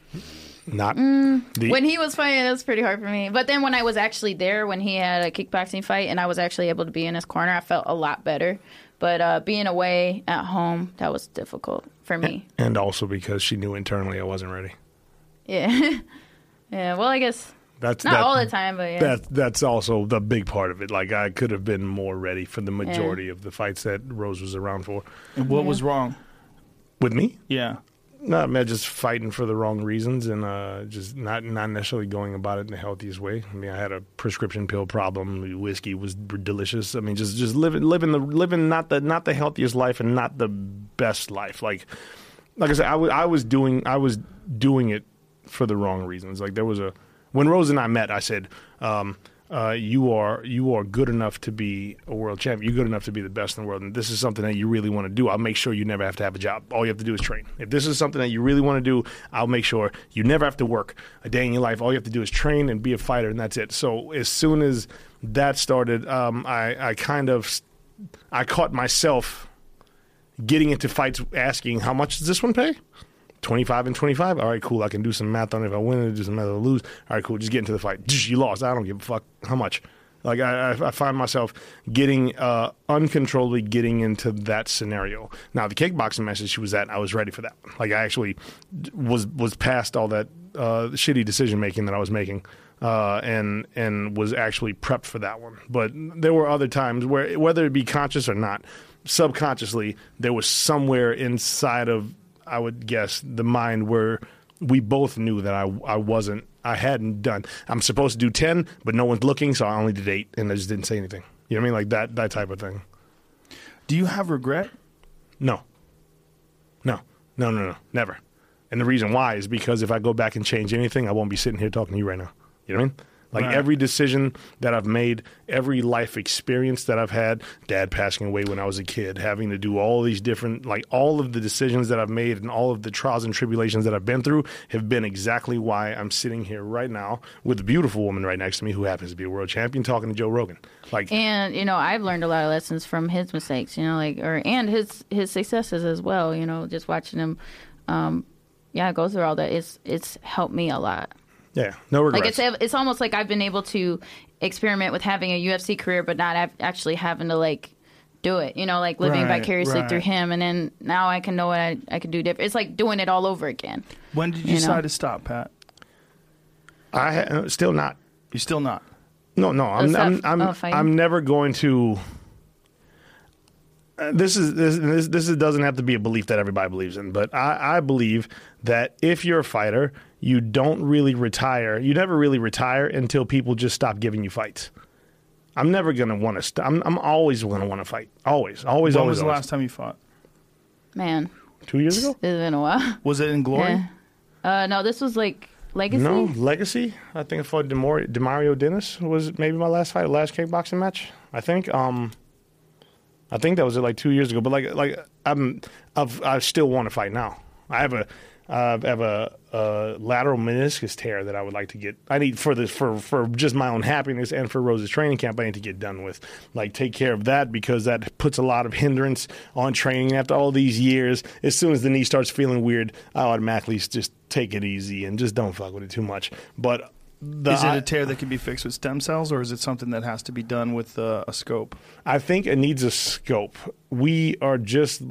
Not mm, the, when he was fighting, it was pretty hard for me. But then when I was actually there, when he had a kickboxing fight, and I was actually able to be in his corner, I felt a lot better. But uh, being away at home, that was difficult for me. and also because she knew internally I wasn't ready. Yeah, yeah. Well, I guess That's Not that, all the time, but yeah. That that's also the big part of it. Like I could have been more ready for the majority Yeah. of the fights that Rose was around for. And what Yeah. was wrong? With me? Yeah. No, man, just fighting for the wrong reasons and uh, just not not necessarily going about it in the healthiest way. I mean, I had a prescription pill problem. Whiskey was delicious. I mean, just just living living the living not the not the healthiest life and not the best life. Like like I said, I was I was doing I was doing it for the wrong reasons. Like there was a when Rose and I met, I said, um, uh, "You are you are good enough to be a world champion. You're good enough to be the best in the world, and this is something that you really want to do. I'll make sure you never have to have a job. All you have to do is train. If this is something that you really want to do, I'll make sure you never have to work a day in your life. All you have to do is train and be a fighter, and that's it." So as soon as that started, um, I, I kind of I caught myself getting into fights, asking, "How much does this one pay?" twenty-five and twenty-five. All right, cool. I can do some math on it. If I win it, do some math if I lose. All right, cool. Just get into the fight. You lost. I don't give a fuck how much. Like I, I, I find myself getting uh, uncontrollably getting into that scenario. Now the kickboxing match that she was at, I was ready for that. Like I actually was was past all that uh, shitty decision making that I was making, uh, and and was actually prepped for that one. But there were other times where, whether it be conscious or not, subconsciously there was somewhere inside of, I would guess, the mind where we both knew that I I wasn't, I hadn't done. I'm supposed to do ten, but no one's looking, so I only did eight, and I just didn't say anything. You know what I mean? Like that that type of thing. Do you have regret? No. No. No, no, no. Never. And the reason why is because if I go back and change anything, I won't be sitting here talking to you right now. You know what I mean? Like Right. every decision that I've made, every life experience that I've had, dad passing away when I was a kid, having to do all these different, like all of the decisions that I've made and all of the trials and tribulations that I've been through have been exactly why I'm sitting here right now with a beautiful woman right next to me who happens to be a world champion talking to Joe Rogan. Like, And you know, I've learned a lot of lessons from his mistakes. You know, like or and his his successes as well. You know, just watching him, um, yeah, go through all that. It's it's helped me a lot. yeah, no regrets. Like it's it's almost like I've been able to experiment with having a U F C career, but not have, actually having to like do it. You know, like living Right, vicariously right. through him, and then now I can know what I, I can do different. It's like doing it all over again. When did you, You know. decide to stop, Pat? I ha- still not. You still not? No, no, I'm, stop- I'm, I'm, oh, fighting? I'm never going to. Uh, this is this this this is, doesn't have to be a belief that everybody believes in, but I, I believe that if you're a fighter, you don't really retire. You never really retire until people just stop giving you fights. I'm never gonna want to. St- I'm I'm always gonna want to fight. Always, always, When always. was the always. last time you fought? Man, Two years ago? it's been a while. Was it in Glory? Yeah. Uh, no, this was like Legacy. No, Legacy. I think I fought Demar- Demario Dennis was maybe my last fight, last kickboxing match. I think. Um, I think that was like two years ago. But like, like I'm, I've, I still want to fight now. I have a, uh, I have a, a lateral meniscus tear that I would like to get. I need for this for for just my own happiness and for Rose's training camp. I need to get done with, like, take care of that because that puts a lot of hindrance on training. After all these years, as soon as the knee starts feeling weird, I automatically just take it easy and just don't fuck with it too much. But the, Is it a tear that can be fixed with stem cells, or is it something that has to be done with uh, a scope? I think it needs a scope. We are just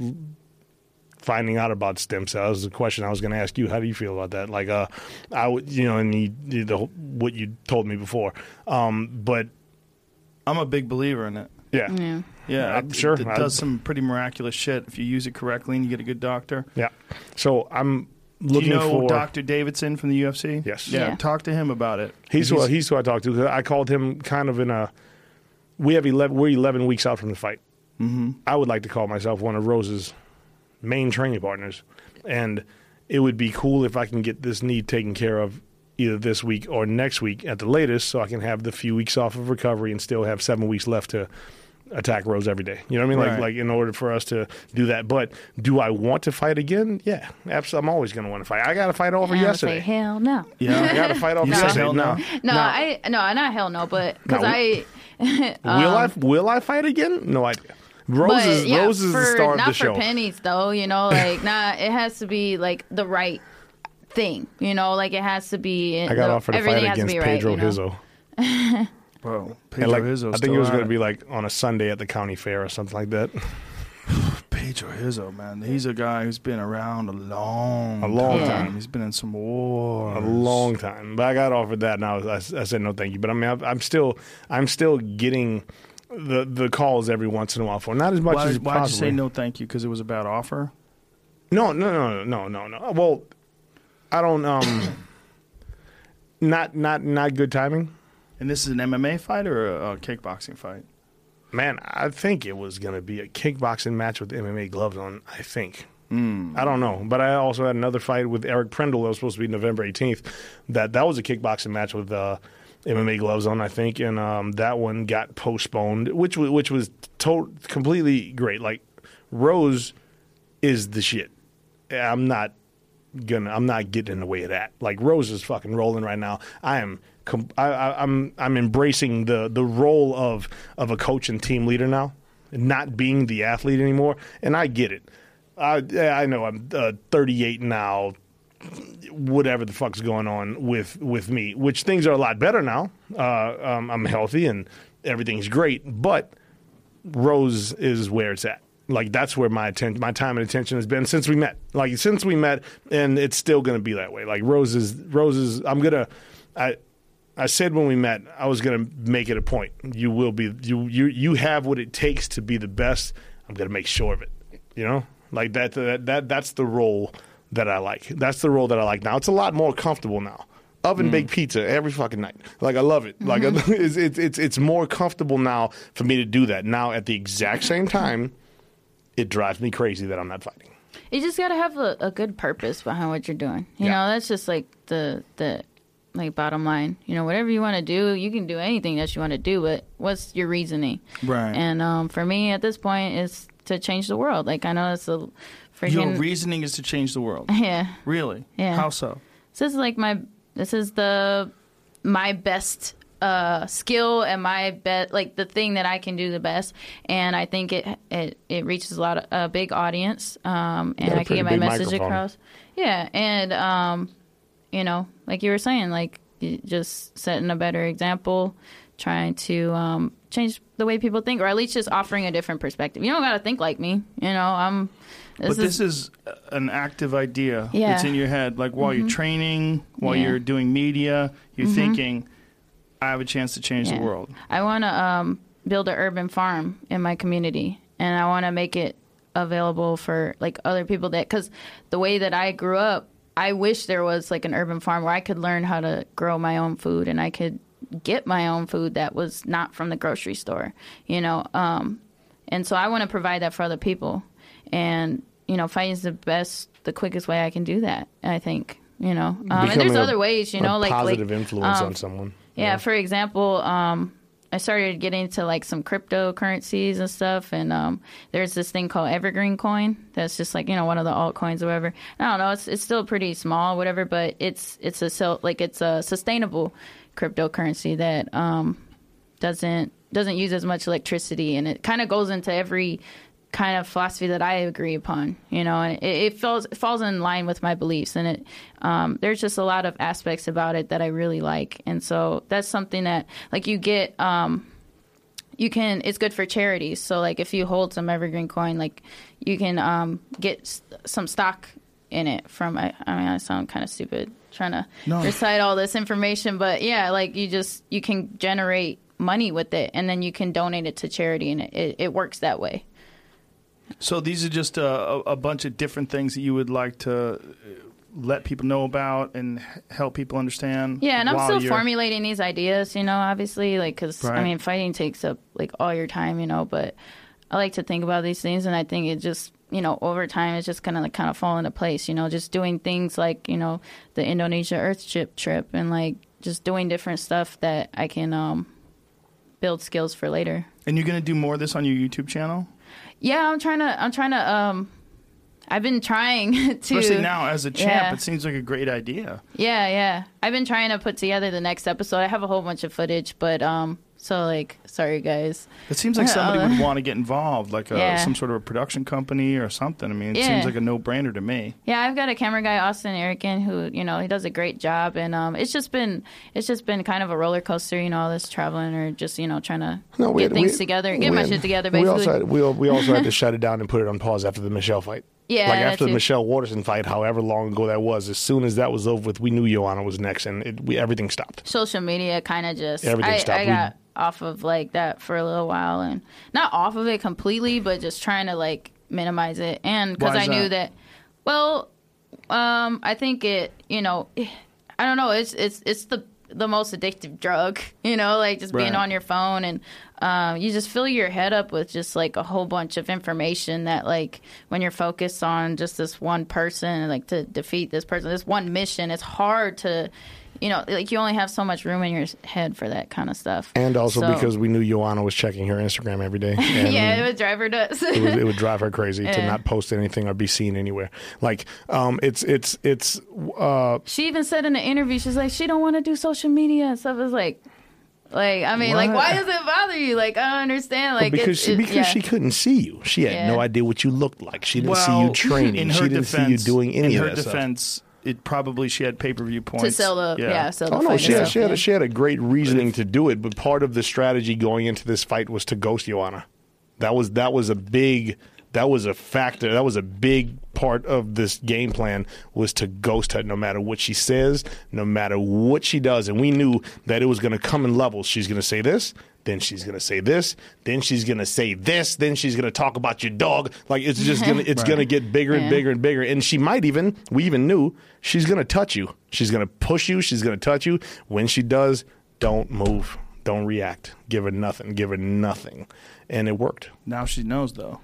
finding out about stem cells. The question I was going to ask you, how do you feel about that? Like, uh, I would, you know, and you, the, what you told me before. Um, but I'm a big believer in it. yeah, Yeah. Yeah, I'm it, sure. it does some pretty miraculous shit if you use it correctly and you get a good doctor. yeah. So I'm Do looking you know for Doctor Davidson from the U F C? Yes. Yeah, Yeah. talk to him about it. He's who he's who I talked to. I called him kind of in a. We have eleven. We're eleven weeks out from the fight. Mm-hmm. I would like to call myself one of Rose's main training partners, and it would be cool if I can get this knee taken care of either this week or next week at the latest, so I can have the few weeks off of recovery and still have seven weeks left to attack Rose every day. You know what I mean? Like, Right. like in order for us to do that. But do I want to fight again? Yeah, absolutely. I'm always going to want to fight. I got a fight offer And I would yesterday. say, hell no. I Yeah. got a fight offer You said yesterday. hell no. No, No. I no, not hell no, but because No. I. Will I will I fight again? No idea. Rose But is, yeah, Rose is for, the star of not the show. for pennies though, you know, like not. It has to be like the right thing, you know, like it has to be. I got the, offered a everything fight has to against be Pedro right, you know? Hizzo. Bro, And Pedro like, Hizzo's I think still it was at going to be like on a Sunday at the county fair or something like that. Pedro H O Hizzo, man. He's a guy who's been around a long, A long time. time. He's been in some wars. A long time, but I got offered that, and I, was, I, I said no, thank you. But I mean, I'm, I'm still, I'm still getting the the calls every once in a while for not as much Why, as why'd you possibly. say no thank you? Because it was a bad offer? No, no, no, no, no, no. Well, I don't. Um, not, not, not good timing. And this is an M M A fight or a, a kickboxing fight? Man, I think it was going to be a kickboxing match with M M A gloves on, I think. Mm. I don't know. But I also had another fight with Eric Prendle that was supposed to be November eighteenth. That that was a kickboxing match with uh, M M A gloves on, I think. And um, that one got postponed, which, was, which was to- completely great. Like, Rose is the shit. I'm not gonna. I'm not getting in the way of that. Like, Rose is fucking rolling right now. I am... I, I, I'm I'm embracing the, the role of of a coach and team leader now, not being the athlete anymore, and I get it. I I know I'm uh, thirty-eight now, whatever the fuck's going on with, with me, which things are a lot better now. Uh, um, I'm healthy and everything's great, but Rose is where it's at. Like, that's where my attention, my time and attention has been since we met. Like, since we met, and it's still going to be that way. Like, Rose is, Rose is, I'm going to, I. I said when we met, I was going to make it a point. You will be, you, you, you have what it takes to be the best. I'm going to make sure of it. You know, like that, that, that, that's the role that I like. That's the role that I like now. It's a lot more comfortable now. Oven mm. baked pizza every fucking night. Like, I love it. Mm-hmm. Like, it's, it's, it's, it's more comfortable now for me to do that. Now, at the exact same time, it drives me crazy that I'm not fighting. You just got to have a, a good purpose behind what you're doing. You Yeah. know, that's just like the, the, like, bottom line, you know, whatever you want to do, you can do anything that you want to do, but what's your reasoning? Right. And um, for me at this point is to change the world. Like, I know it's a freaking... Your reasoning is to change the world? Yeah. Really? Yeah. How so? This is like my, this is the, my best uh, skill and my bet, like the thing that I can do the best. And I think it, it, it reaches a lot of, a big audience. Um, and I can get my message microphone. across. Yeah. And, um, you know, like you were saying, like just setting a better example, trying to um, change the way people think, or at least just offering a different perspective. You don't got to think like me. You know, I'm. This but is, this is an active idea. Yeah. It's in your head. Like while mm-hmm. you're training, while yeah. you're doing media, you're mm-hmm. thinking, I have a chance to change yeah. the world. I want to um, build an urban farm in my community, and I want to make it available for like other people that, because the way that I grew up, I wish there was like an urban farm where I could learn how to grow my own food and I could get my own food that was not from the grocery store, you know. Um, and so I want to provide that for other people. And, you know, fighting is the best, the quickest way I can do that, I think, you know. Um, and there's a, other ways, you know, a like positive like, influence um, on someone. Yeah, yeah. For example, um, I started getting into like some cryptocurrencies and stuff, and um, there's this thing called Evergreen Coin that's just like, you know, one of the altcoins or whatever. I don't know, it's it's still pretty small, whatever, but it's it's a so like it's a sustainable cryptocurrency that um, doesn't doesn't use as much electricity, and it kind of goes into every kind of philosophy that I agree upon, you know, and it, it falls it falls in line with my beliefs, and it um, there's just a lot of aspects about it that I really like, and so that's something that like you get um, you can it's good for charities. So like if you hold some Evergreen Coin, like you can um, get s- some stock in it from I, I mean I sound kind of stupid trying to no. recite all this information, but yeah, like you just you can generate money with it, and then you can donate it to charity, and it, it, it works that way. So these are just a, a bunch of different things that you would like to let people know about and help people understand. Yeah, and I'm still you're... formulating these ideas, you know, obviously, like, because, right. I mean, fighting takes up, like, all your time, you know, but I like to think about these things, and I think it just, you know, over time, it's just going to, like, kind of fall into place, you know, just doing things like, you know, the Indonesia Earthship trip and, like, just doing different stuff that I can um, build skills for later. And you're going to do more of this on your YouTube channel? Yeah, I'm trying to, I'm trying to, um, I've been trying to. Especially now as a champ, yeah. it seems like a great idea. Yeah, yeah. I've been trying to put together the next episode. I have a whole bunch of footage, but um, So, like, sorry, guys. It seems like somebody Uh, would want to get involved, like a, Yeah. some sort of a production company or something. I mean, it Yeah. seems like a no-brainer to me. Yeah, I've got a camera guy, Austin Erican, who, you know, he does a great job. And um, it's just been it's just been kind of a roller coaster, you know, all this traveling or just, you know, trying to No, we get had- things we- together, get we my had- shit together, We basically. also had, we, we also had to shut it down and put it on pause after the Michelle fight. Yeah, like that after the too. Michelle Waterson fight, however long ago that was. As soon as that was over with, we knew Joanna was next, and it, we, everything stopped. Social media kind of just Everything I, stopped. I got off of like that for a little while, and not off of it completely, but just trying to like minimize it. And because Why I is knew that? that, well, um, I think it, you know, I don't know, it's it's it's the the most addictive drug, you know, like just being Right. on your phone and um, you just fill your head up with just like a whole bunch of information that like when you're focused on just this one person, like to defeat this person, this one mission, it's hard to, you know, like you only have so much room in your head for that kind of stuff. And also So- because we knew Joanna was checking her Instagram every day. And yeah, it would drive her nuts. it, would, it would drive her crazy to Yeah. not post anything or be seen anywhere. Like, um, it's it's it's uh, She even said in the interview, she's like, she don't want to do social media and stuff. It's like, like I mean, like, What? why does it bother you? Like, I don't understand. Like, because it's, she, it- because yeah. she couldn't see you. She had Yeah. no idea what you looked like. She didn't see Well, you training. In her She didn't defense, see you doing any in of her that stuff. defense, it probably she had pay-per-view points to sell the yeah, sell the Oh no, fight she had, and she had, stuff, she had a great reasoning to do it, but part of the strategy going into this fight was to ghost Joanna. That was that was a big that was a factor. That was a big part of this game plan was to ghost her no matter what she says, no matter what she does. And we knew that it was going to come in levels. She's going to say this, then she's going to say this, then she's going to say this, then she's going to talk about your dog. Like it's just going to it's Right. going to get bigger and Yeah. bigger and bigger. And she might even, we even knew, she's going to touch you. She's going to push you. She's going to touch you. When she does, don't move. Don't react. Give her nothing. Give her nothing. And it worked. Now she knows, though.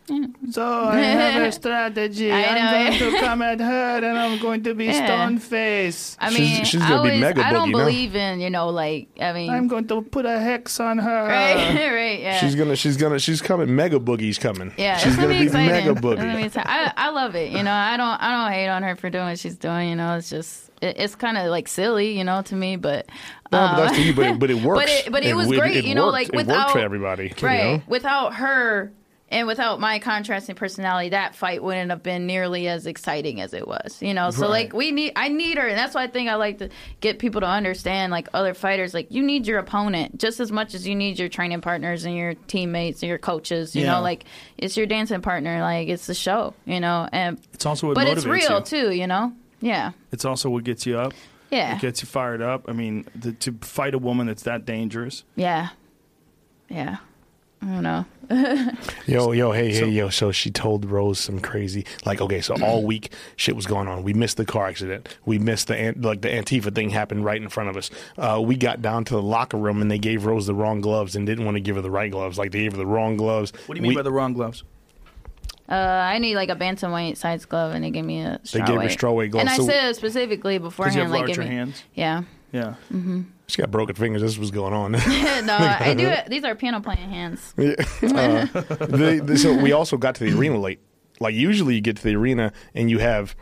So I have a strategy. I I'm know. going to come at her, and I'm going to be Yeah. stone face. I She's- mean, she's I gonna be always, mega I don't boogie, no? believe in, you know, like, I mean, I'm going to put a hex on her. right, right, yeah. She's gonna. She's gonna. She's coming. Mega Boogie's coming. Yeah, She's it's gonna, gonna be be exciting. Mega It's gonna be Boogie. exciting. I, I love it. You know, I don't I don't hate on her for doing what she's doing. You know, it's just it, it's kind of like silly, you know, to me. But No, but that's uh, to you. But it, but it works. But it, but it was it, great. It you know, worked. like it without worked for everybody. you right? know? Without her and without my contrasting personality, that fight wouldn't have been nearly as exciting as it was. You know, so Right. like we need I need her, and that's why I think I like to get people to understand, like other fighters, like you need your opponent just as much as you need your training partners and your teammates and your coaches. You Yeah. know, like it's your dancing partner, like it's the show. You know, and It's also what but motivates it's real you. too. You know, yeah, It's also what gets you up. yeah, It gets you fired up. I mean, the, to fight a woman that's that dangerous. yeah, yeah. I don't know. Yo, yo, hey, So- hey, yo. So she told Rose some crazy, like, okay, so all week shit was going on. We missed the car accident. We missed the, an- like, the Antifa thing happened right in front of us. Uh, we got down to the locker room and they gave Rose the wrong gloves and didn't want to give her the right gloves. Like, they gave her the wrong gloves. What do you mean We- by the wrong gloves? Uh, I need like a bantamweight size glove, and they gave me a They gave her strawweight. strawweight gloves. And I So- said specifically Because beforehand, you have like give larger me, hands. yeah. Yeah. She got broken fingers. This was going on. no, I do it. These are piano playing hands. Yeah. Uh, the, the, so we also got to the arena late. Like usually you get to the arena and you have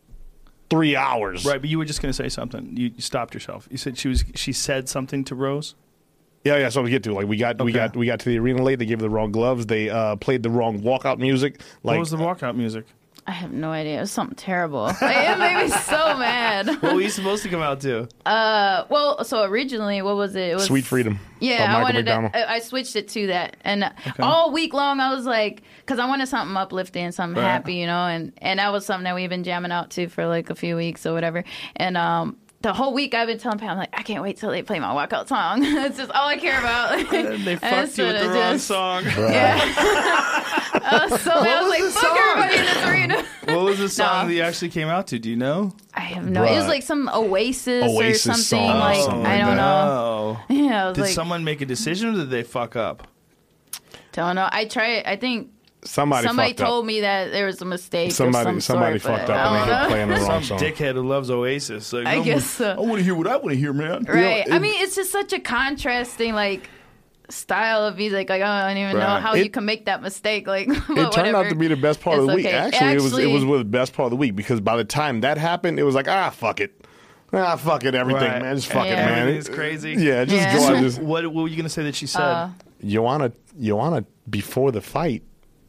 three hours. Right, but you were just going to say something. You, you stopped yourself. You said she was. She said something to Rose. Yeah, yeah. So we get to like we got we Okay. got we got to the arena late. They gave her the wrong gloves. They uh, played the wrong walkout music. Like What was the walkout music? I have no idea. It was something terrible. Like, it made me so mad. What were you supposed to come out to? Uh, well, so originally, what was it? It was Sweet Freedom. by Yeah, I Michael wanted McDonald. to. I I switched it to that, and all week long I was like, because I wanted something uplifting, something Right. happy, you know, and and that was something that we've been jamming out to for like a few weeks or whatever, and um. The whole week I've been telling Pam, I'm like, I can't wait till they play my walkout song. It's just all I care about. And they That's fucked you with what the I wrong just- song. Yeah. I was so I was was like, the fuck song? everybody in this arena. What was the song No. that you actually came out to? Do you know? I have no. It was Bruh. like some Oasis, Oasis or something. song, like something I like don't that. know. Oh. Yeah, I was Did like, someone make a decision, or did they fuck up? don't know. I tried. I think Somebody, somebody fucked told up. me that there was a mistake. Somebody or some somebody sort, fucked but up I and they don't hit know. playing the wrong Some song. dickhead who loves Oasis. Like, I I'm- guess so. I want to hear what I want to hear, man. Right. it- I mean, it's just such a contrasting like style of music. Like I don't even know Right. how It- you can make that mistake. Like It turned out to be the best part of It's the week. okay. Actually, it was it Actually- was the best part of the week because by the time that happened, it was like ah fuck it. Ah, fuck it, everything, Right. man. Just fuck Yeah. it, man. Everything's crazy. Yeah, just Yeah. go out. So- Just, What, what were you gonna say that she said? Uh, Joanna, Joanna, before the fight,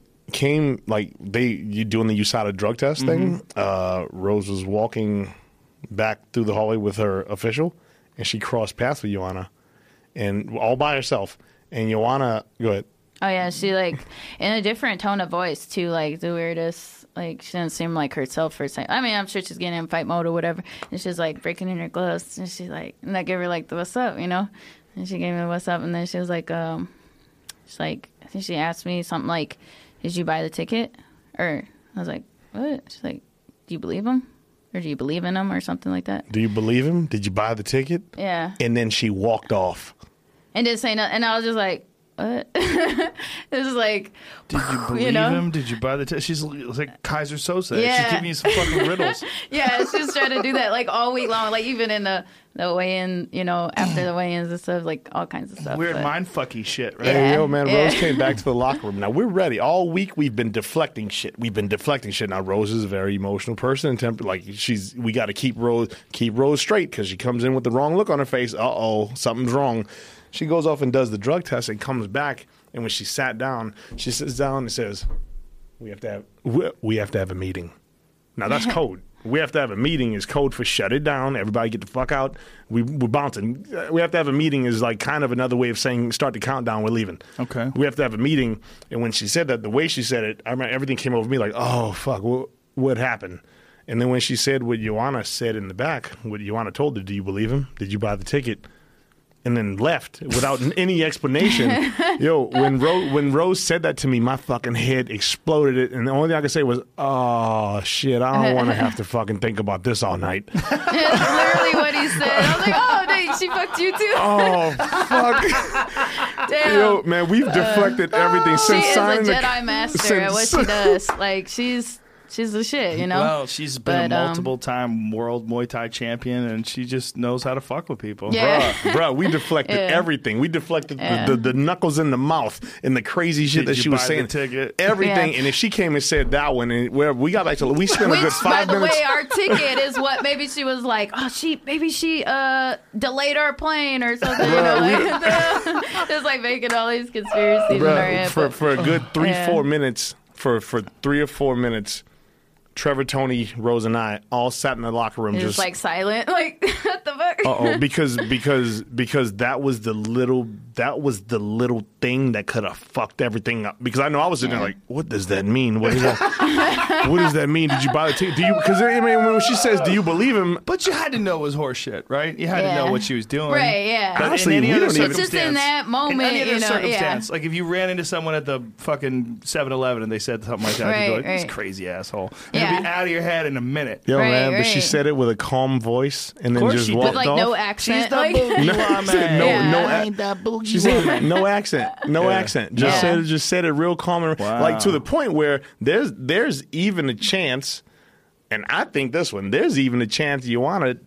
came like they you doing the U S A D A drug test thing. Uh, Rose was walking back through the hallway with her official, and she crossed paths with Joanna, and all by herself. And Joanna, go ahead. Oh yeah, she like in a different tone of voice too, like the weirdest. Like she didn't seem like herself for a second. I mean, I'm sure she's getting in fight mode or whatever, and she's like breaking in her gloves, and she's like, and I gave her like the what's up, you know, and she gave me the what's up, and then she was like, um, she's like, I think she asked me something like, did you buy the ticket? Or I was like, what? She's like, do you believe him, or do you believe in him, or something like that? Do you believe him? Did you buy the ticket? Yeah, And then she walked off. and didn't say nothing, and I was just like, what? It was like, Did you believe you know? him? Did you buy the? T- she's like Kaiser Sosa. Yeah. She's giving you some fucking riddles. Yeah, she was trying to do that like all week long, like even in the the weigh-in, you know, after the weigh-ins and stuff, like all kinds of stuff. Weird but- mind fucky shit, right? Yeah. Hey, yo, man, yeah. Rose came back to the locker room. Now, we're ready. All week, we've been deflecting shit. We've been deflecting shit. Now, Rose is a very emotional person. And temp- like, she's, we got to keep Rose, keep Rose straight because she comes in with the wrong look on her face. Uh-oh, something's wrong. She goes off and does the drug test and comes back. And when she sat down, she sits down and says, we have to have, we, we have to have a meeting. Now, that's code. We have to have a meeting is code for shut it down. Everybody get the fuck out. We, we're bouncing. Uh, We have to have a meeting is like kind of another way of saying start the countdown. We're leaving. Okay. We have to have a meeting. And when she said that, the way she said it, I remember everything came over me like, oh, fuck, what, what happened? And then when she said what Joanna said in the back, what Joanna told her, do you believe him? Did you buy the ticket? And then left without any explanation. Yo, when Rose, when Rose said that to me, my fucking head exploded. It, and the only thing I could say was, "Oh shit, I don't want to have to fucking think about this all night." That's literally what he said. I was like, oh, dang, she fucked you too. Oh fuck, Damn. yo, man, we've deflected everything she since is a signing the Jedi master since- at what she does. Like she's she's the shit, you know. Well, she's been But, a um, multiple-time world Muay Thai champion, and she just knows how to fuck with people. Yeah. Bruh, bruh, we deflected Yeah. everything. We deflected Yeah. the, the, the knuckles in the mouth and the crazy shit Did that you she was buy the saying. ticket? Everything. Yeah. And if she came and said that one, and where we got back to, we spent a Which, good by five the minutes. way, our ticket is what maybe she was like, oh, she maybe she uh delayed our plane or something. You know, like, just like making all these conspiracies in our Bruh, head. for but- for a good three Yeah. four minutes for for three or four minutes, Trevor, Tony, Rose, and I all sat in the locker room It's just just like silent, like what the fuck? uh oh because because because that was the little that was the little thing that could have fucked everything up. Because I know I was sitting Yeah. there like, what does that mean? What, is that? What does that mean? Did you buy the ticket? Do you? Because I mean, when she says, "Do you believe him?" But you had to know it was horseshit, right? You had Yeah. to know what she was doing. Right, yeah. But Honestly, in any we other don't even- It's just in circumstance- that moment, in any other you know, circumstance, yeah. like if you ran into someone at the fucking seven eleven and they said something like that, you'd be Right, like, this right. crazy asshole. Yeah. You'd be out of your head in a minute. Yo, Right, man, but she right. said it with a calm voice and then course just she did. walked With like off. no accent. She's the like, boogie No, woman. no, Yeah. no, I ac- ain't that boogie She said woman. no accent, no Yeah. accent. Just Yeah. said, just said it real calm, and Wow. like to the point where there's there's even a chance, and I think this one there's even a chance you want to.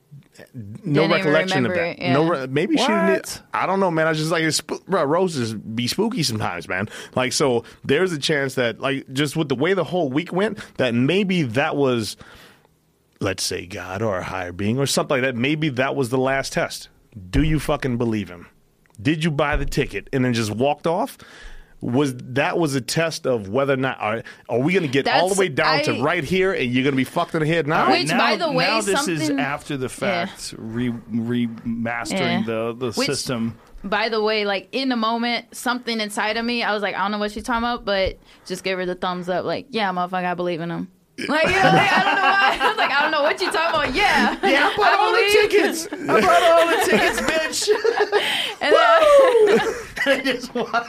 No Didn't even recollection of remember that. it, yeah. No, re- maybe she didn't. What? I don't know, man. I just like it's, sp- bro, roses be spooky sometimes, man. Like so, there's a chance that like just with the way the whole week went, that maybe that was, let's say God or a higher being or something like that. Maybe that was the last test. Do you fucking believe him? Did you buy the ticket and then just walked off? Was that was a test of whether or not are, are we going to get all the That's- way down to I- right here and you're going to be fucked in the head now? All right, Which, now, by the way, now this is something- after the fact, re, remastering Yeah. the the Which- system. By the way, like in the moment, something inside of me, I was like, I don't know what she's talking about, but just give her the thumbs up. Like, yeah, motherfucker, I believe in him. Like, you know, like, I don't know why. I was like, I don't know what you're talking about. Yeah, Yeah, I bought all the believe. tickets. I bought all the tickets, bitch. And then- I just want-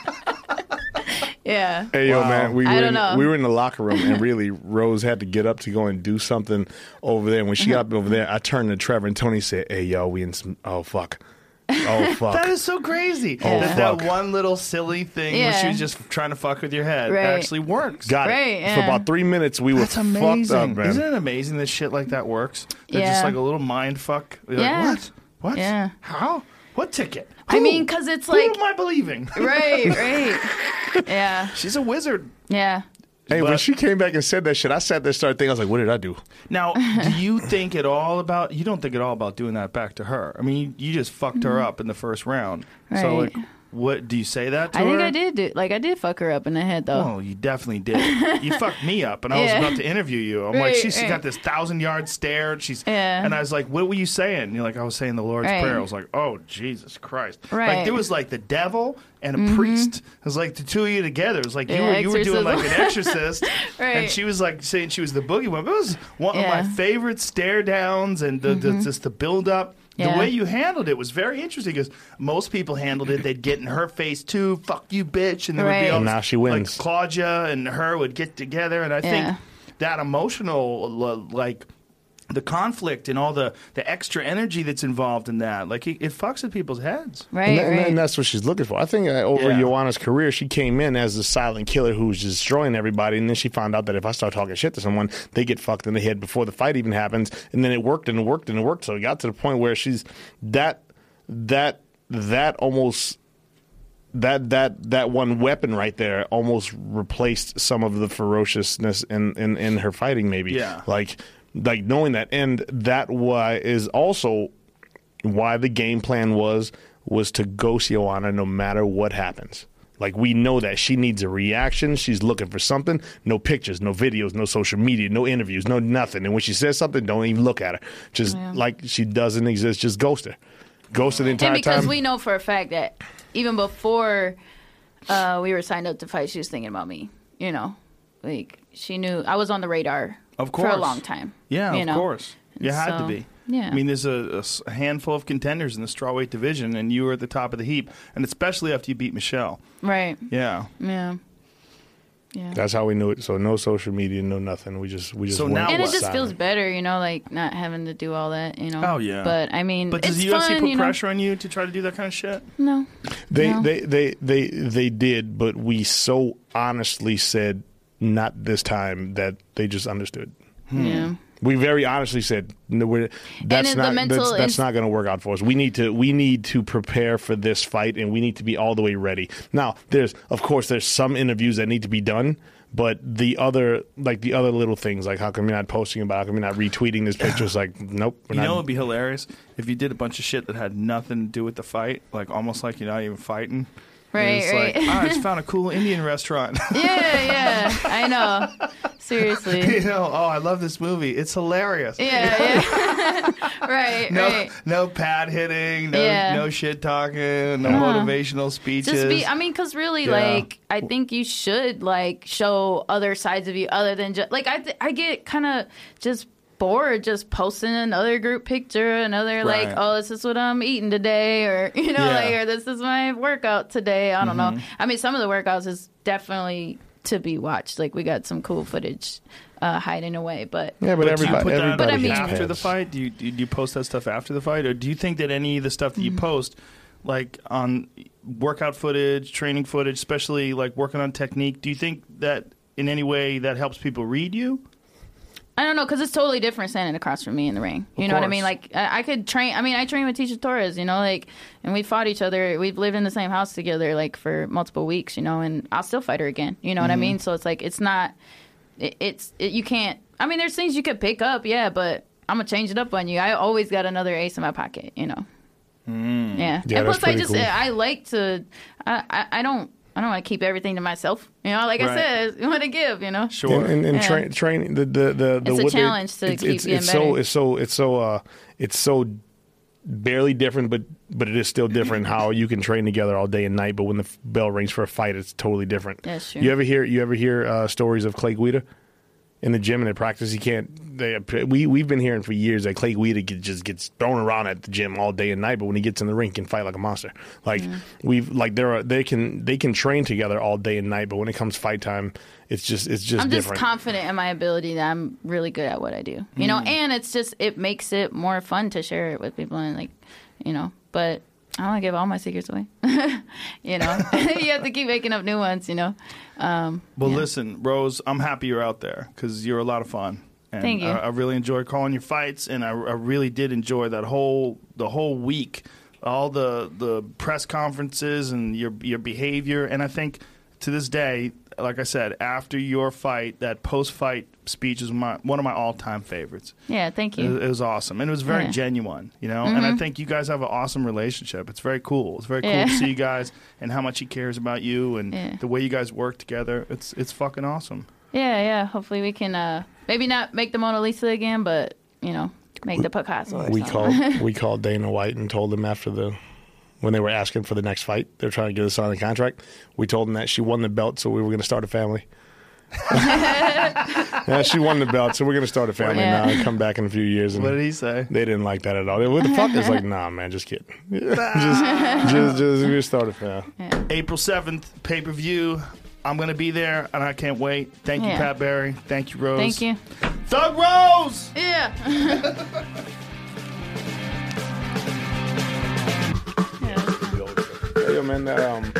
yeah. Hey yo, Wow. man, we I were don't in, know. we were in the locker room, and really, Rose had to get up to go and do something over there. And when she got up over there, I turned to Trevor and Tony said, "Hey yo, we in some oh fuck, oh fuck." That is so crazy. Oh, that, fuck. that one little silly thing where she Yeah. was just trying to fuck with your head Right. actually works. Got Right, it. yeah. For about three minutes, we were That's fucked amazing. up, man. Isn't it amazing that shit like that works? They're just Yeah. like a little mind fuck. You're Yeah. like, what? What? Yeah. How? What ticket? I Who? mean, 'cause it's Who like- am I believing? Right, right. Yeah, She's a wizard. yeah. Hey, But- when she came back and said that shit, I sat there, started thinking, I was like, what did I do? Now, do you think at all about? You don't think at all about doing that back to her? I mean, you, you just fucked her up in the first round. So, Right. like, what do you say that to I her? think I did do like I did fuck her up in the head though. Oh, you definitely did. You fucked me up, and I was Yeah. about to interview you. I'm like, Right, she's right. got this thousand yard stare. And she's, Yeah. and I was like, what were you saying? And you're like, I was saying the Lord's Right. Prayer. I was like, oh Jesus Christ! Like Right. there was like the devil and a priest. It was like the two of you together. It was like you Yeah, were you were doing like an exorcism. exorcist, Right. and she was like saying she was the boogie one. It was one of Yeah. my favorite stare downs, and the, the just the build up. The Yeah. way you handled it was very interesting because most people handled it. They'd get in her face too, fuck you, bitch, and there would be Right. all And this- now she wins. Like Claudia and her would get together, and I think Yeah. that emotional, l- like the conflict and all the the extra energy that's involved in that, like it, it fucks with people's heads. Right, And, that- right. and that's what she's looking for. I think uh, over Yeah. Joanna's career, she came in as the silent killer who was destroying everybody, and then she found out that if I start talking shit to someone, they get fucked in the head before the fight even happens. And then it worked and it worked and it worked. So it got to the point where she's that that that almost that that that one weapon right there almost replaced some of the ferociousness in in, in her fighting. Maybe, Yeah. like like knowing that, and that why is also why the game plan was was to ghost Joanna no matter what happens. Like, we know that she needs a reaction. She's looking for something. No pictures, no videos, no social media, no interviews, no nothing. And when she says something, don't even look at her. Just Yeah. like she doesn't exist. Just ghost her. Ghost her the entire And because time. we know for a fact that even before uh, we were signed up to fight, she was thinking about me. You know, like she knew I was on the radar Of for a course. long time. Yeah, you of know? course. You had to So, be. yeah. I mean, there's a, a s- a handful of contenders in the strawweight division, and you were at the top of the heap, and especially after you beat Michelle. Right. Yeah. Yeah. Yeah. That's how we knew it. So no social media, no nothing. We just we just So went now and it what? just silent. feels better, you know, like not having to do all that, you know. Oh, yeah. But I mean, But does it's the U F C fun, put you know? pressure on you to try to do that kind of shit? No. They, No. they they they they did, but we so honestly said not this time that they just understood. Yeah. We very honestly said no, we're, that's then the not mental that's, that's ins- not going to work out for us. We need to we need to prepare for this fight, and we need to be all the way ready. Now, there's of course there's some interviews that need to be done, but the other like the other little things, like how come you're not posting about, how come you're not retweeting this picture? It's like nope. We're You not, know, it'd be hilarious if you did a bunch of shit that had nothing to do with the fight, like almost like you're not even fighting. And Right, it's right. like, oh, I just found a cool Indian restaurant. Yeah, yeah. I know. Seriously. you know, oh, I love this movie. It's hilarious. Yeah, yeah. right, No, right. no pad hitting, no, Yeah. no shit talking, no Uh-huh. motivational speeches. Just be, I mean, because really, Yeah. like, I think you should, like, show other sides of you other than just, like, I, th- I get kind of just bored just posting another group picture, another, Right. like, oh, this is what I'm eating today, or, you know, Yeah. like, or this is my workout today. I don't Mm-hmm. know. I mean, some of the workouts is definitely to be watched. Like, we got some cool footage uh, hiding away, but. yeah, but, But do you everybody put that everybody But I mean- hits after the pads. fight? Do you do you post that stuff after the fight, or do you think that any of the stuff that Mm-hmm. you post, like on workout footage, training footage, especially like working on technique, do you think that in any way that helps people read you? I don't know, because it's totally different standing across from me in the ring. You Of know what I course. mean? Like, I, I could train. I mean, I train with Tisha Torres, you know, like, and we fought each other. We've lived in the same house together, like, for multiple weeks, you know, and I'll still fight her again. You know what I mean? So it's like, it's not, it, it's, it, you can't, I mean, there's things you could pick up, yeah, but I'm going to change it up on you. I always got another ace in my pocket, you know? Yeah. Yeah, And that's plus, I pretty just, cool. I like to, I, I, I don't, I don't want to keep everything to myself. You know, like Right. I said, you want to give, you know? Sure. And, and, and Yeah. train, training the the the, the It's a what they- challenge to it's, keep it's, getting it's so better. it's so it's so uh it's so barely different, but but it is still different how you can train together all day and night. But when the f- bell rings for a fight, it's totally different. That's true. You ever hear you ever hear uh, stories of Clay Guida in the gym and at practice? He can't. They, we we've been hearing for years that Clay Guida get, just gets thrown around at the gym all day and night, but when he gets in the ring, he can fight like a monster. Like we've like there are they can they can train together all day and night, but when it comes fight time, it's just it's just I'm just different. confident in my ability that I'm really good at what I do. You know, and it's just it makes it more fun to share it with people and like, you know, but I don't want to give all my secrets away. you know, you have to keep making up new ones, you know. Um, Well, yeah. listen, Rose, I'm happy you're out there because you're a lot of fun. And Thank you. I, I really enjoyed calling your fights, and I, I really did enjoy that whole the whole week, all the the press conferences and your your behavior. And I think to this day, like I said, after your fight, that post-fight speech is my, one of my all-time favorites. Yeah, thank It, you. it was awesome, and it was very Yeah. genuine, you know. And I think you guys have an awesome relationship. It's very cool. It's very cool Yeah. to see you guys and how much he cares about you and Yeah. the way you guys work together. It's it's fucking awesome. Yeah, yeah. Hopefully we can uh, maybe not make the Mona Lisa again, but you know, make the Picasso. Or We something. called we called Dana White and told him after the when they were asking for the next fight, they're trying to get us on the contract. We told them that she won the belt, so we were going to start a family. Yeah, she won the belt, so we're going to start a family Yeah. now and come back in a few years. And What did he say? they didn't like that at all. They, what the fuck? It's like, nah, man, just kidding. just, just, just, we start a family. April seventh, pay-per-view. I'm going to be there, and I can't wait. Thank you, Yeah. Pat Barry. Thank you, Rose. Thank you. Thug Rose! Yeah. Hey, yo, man, that, um,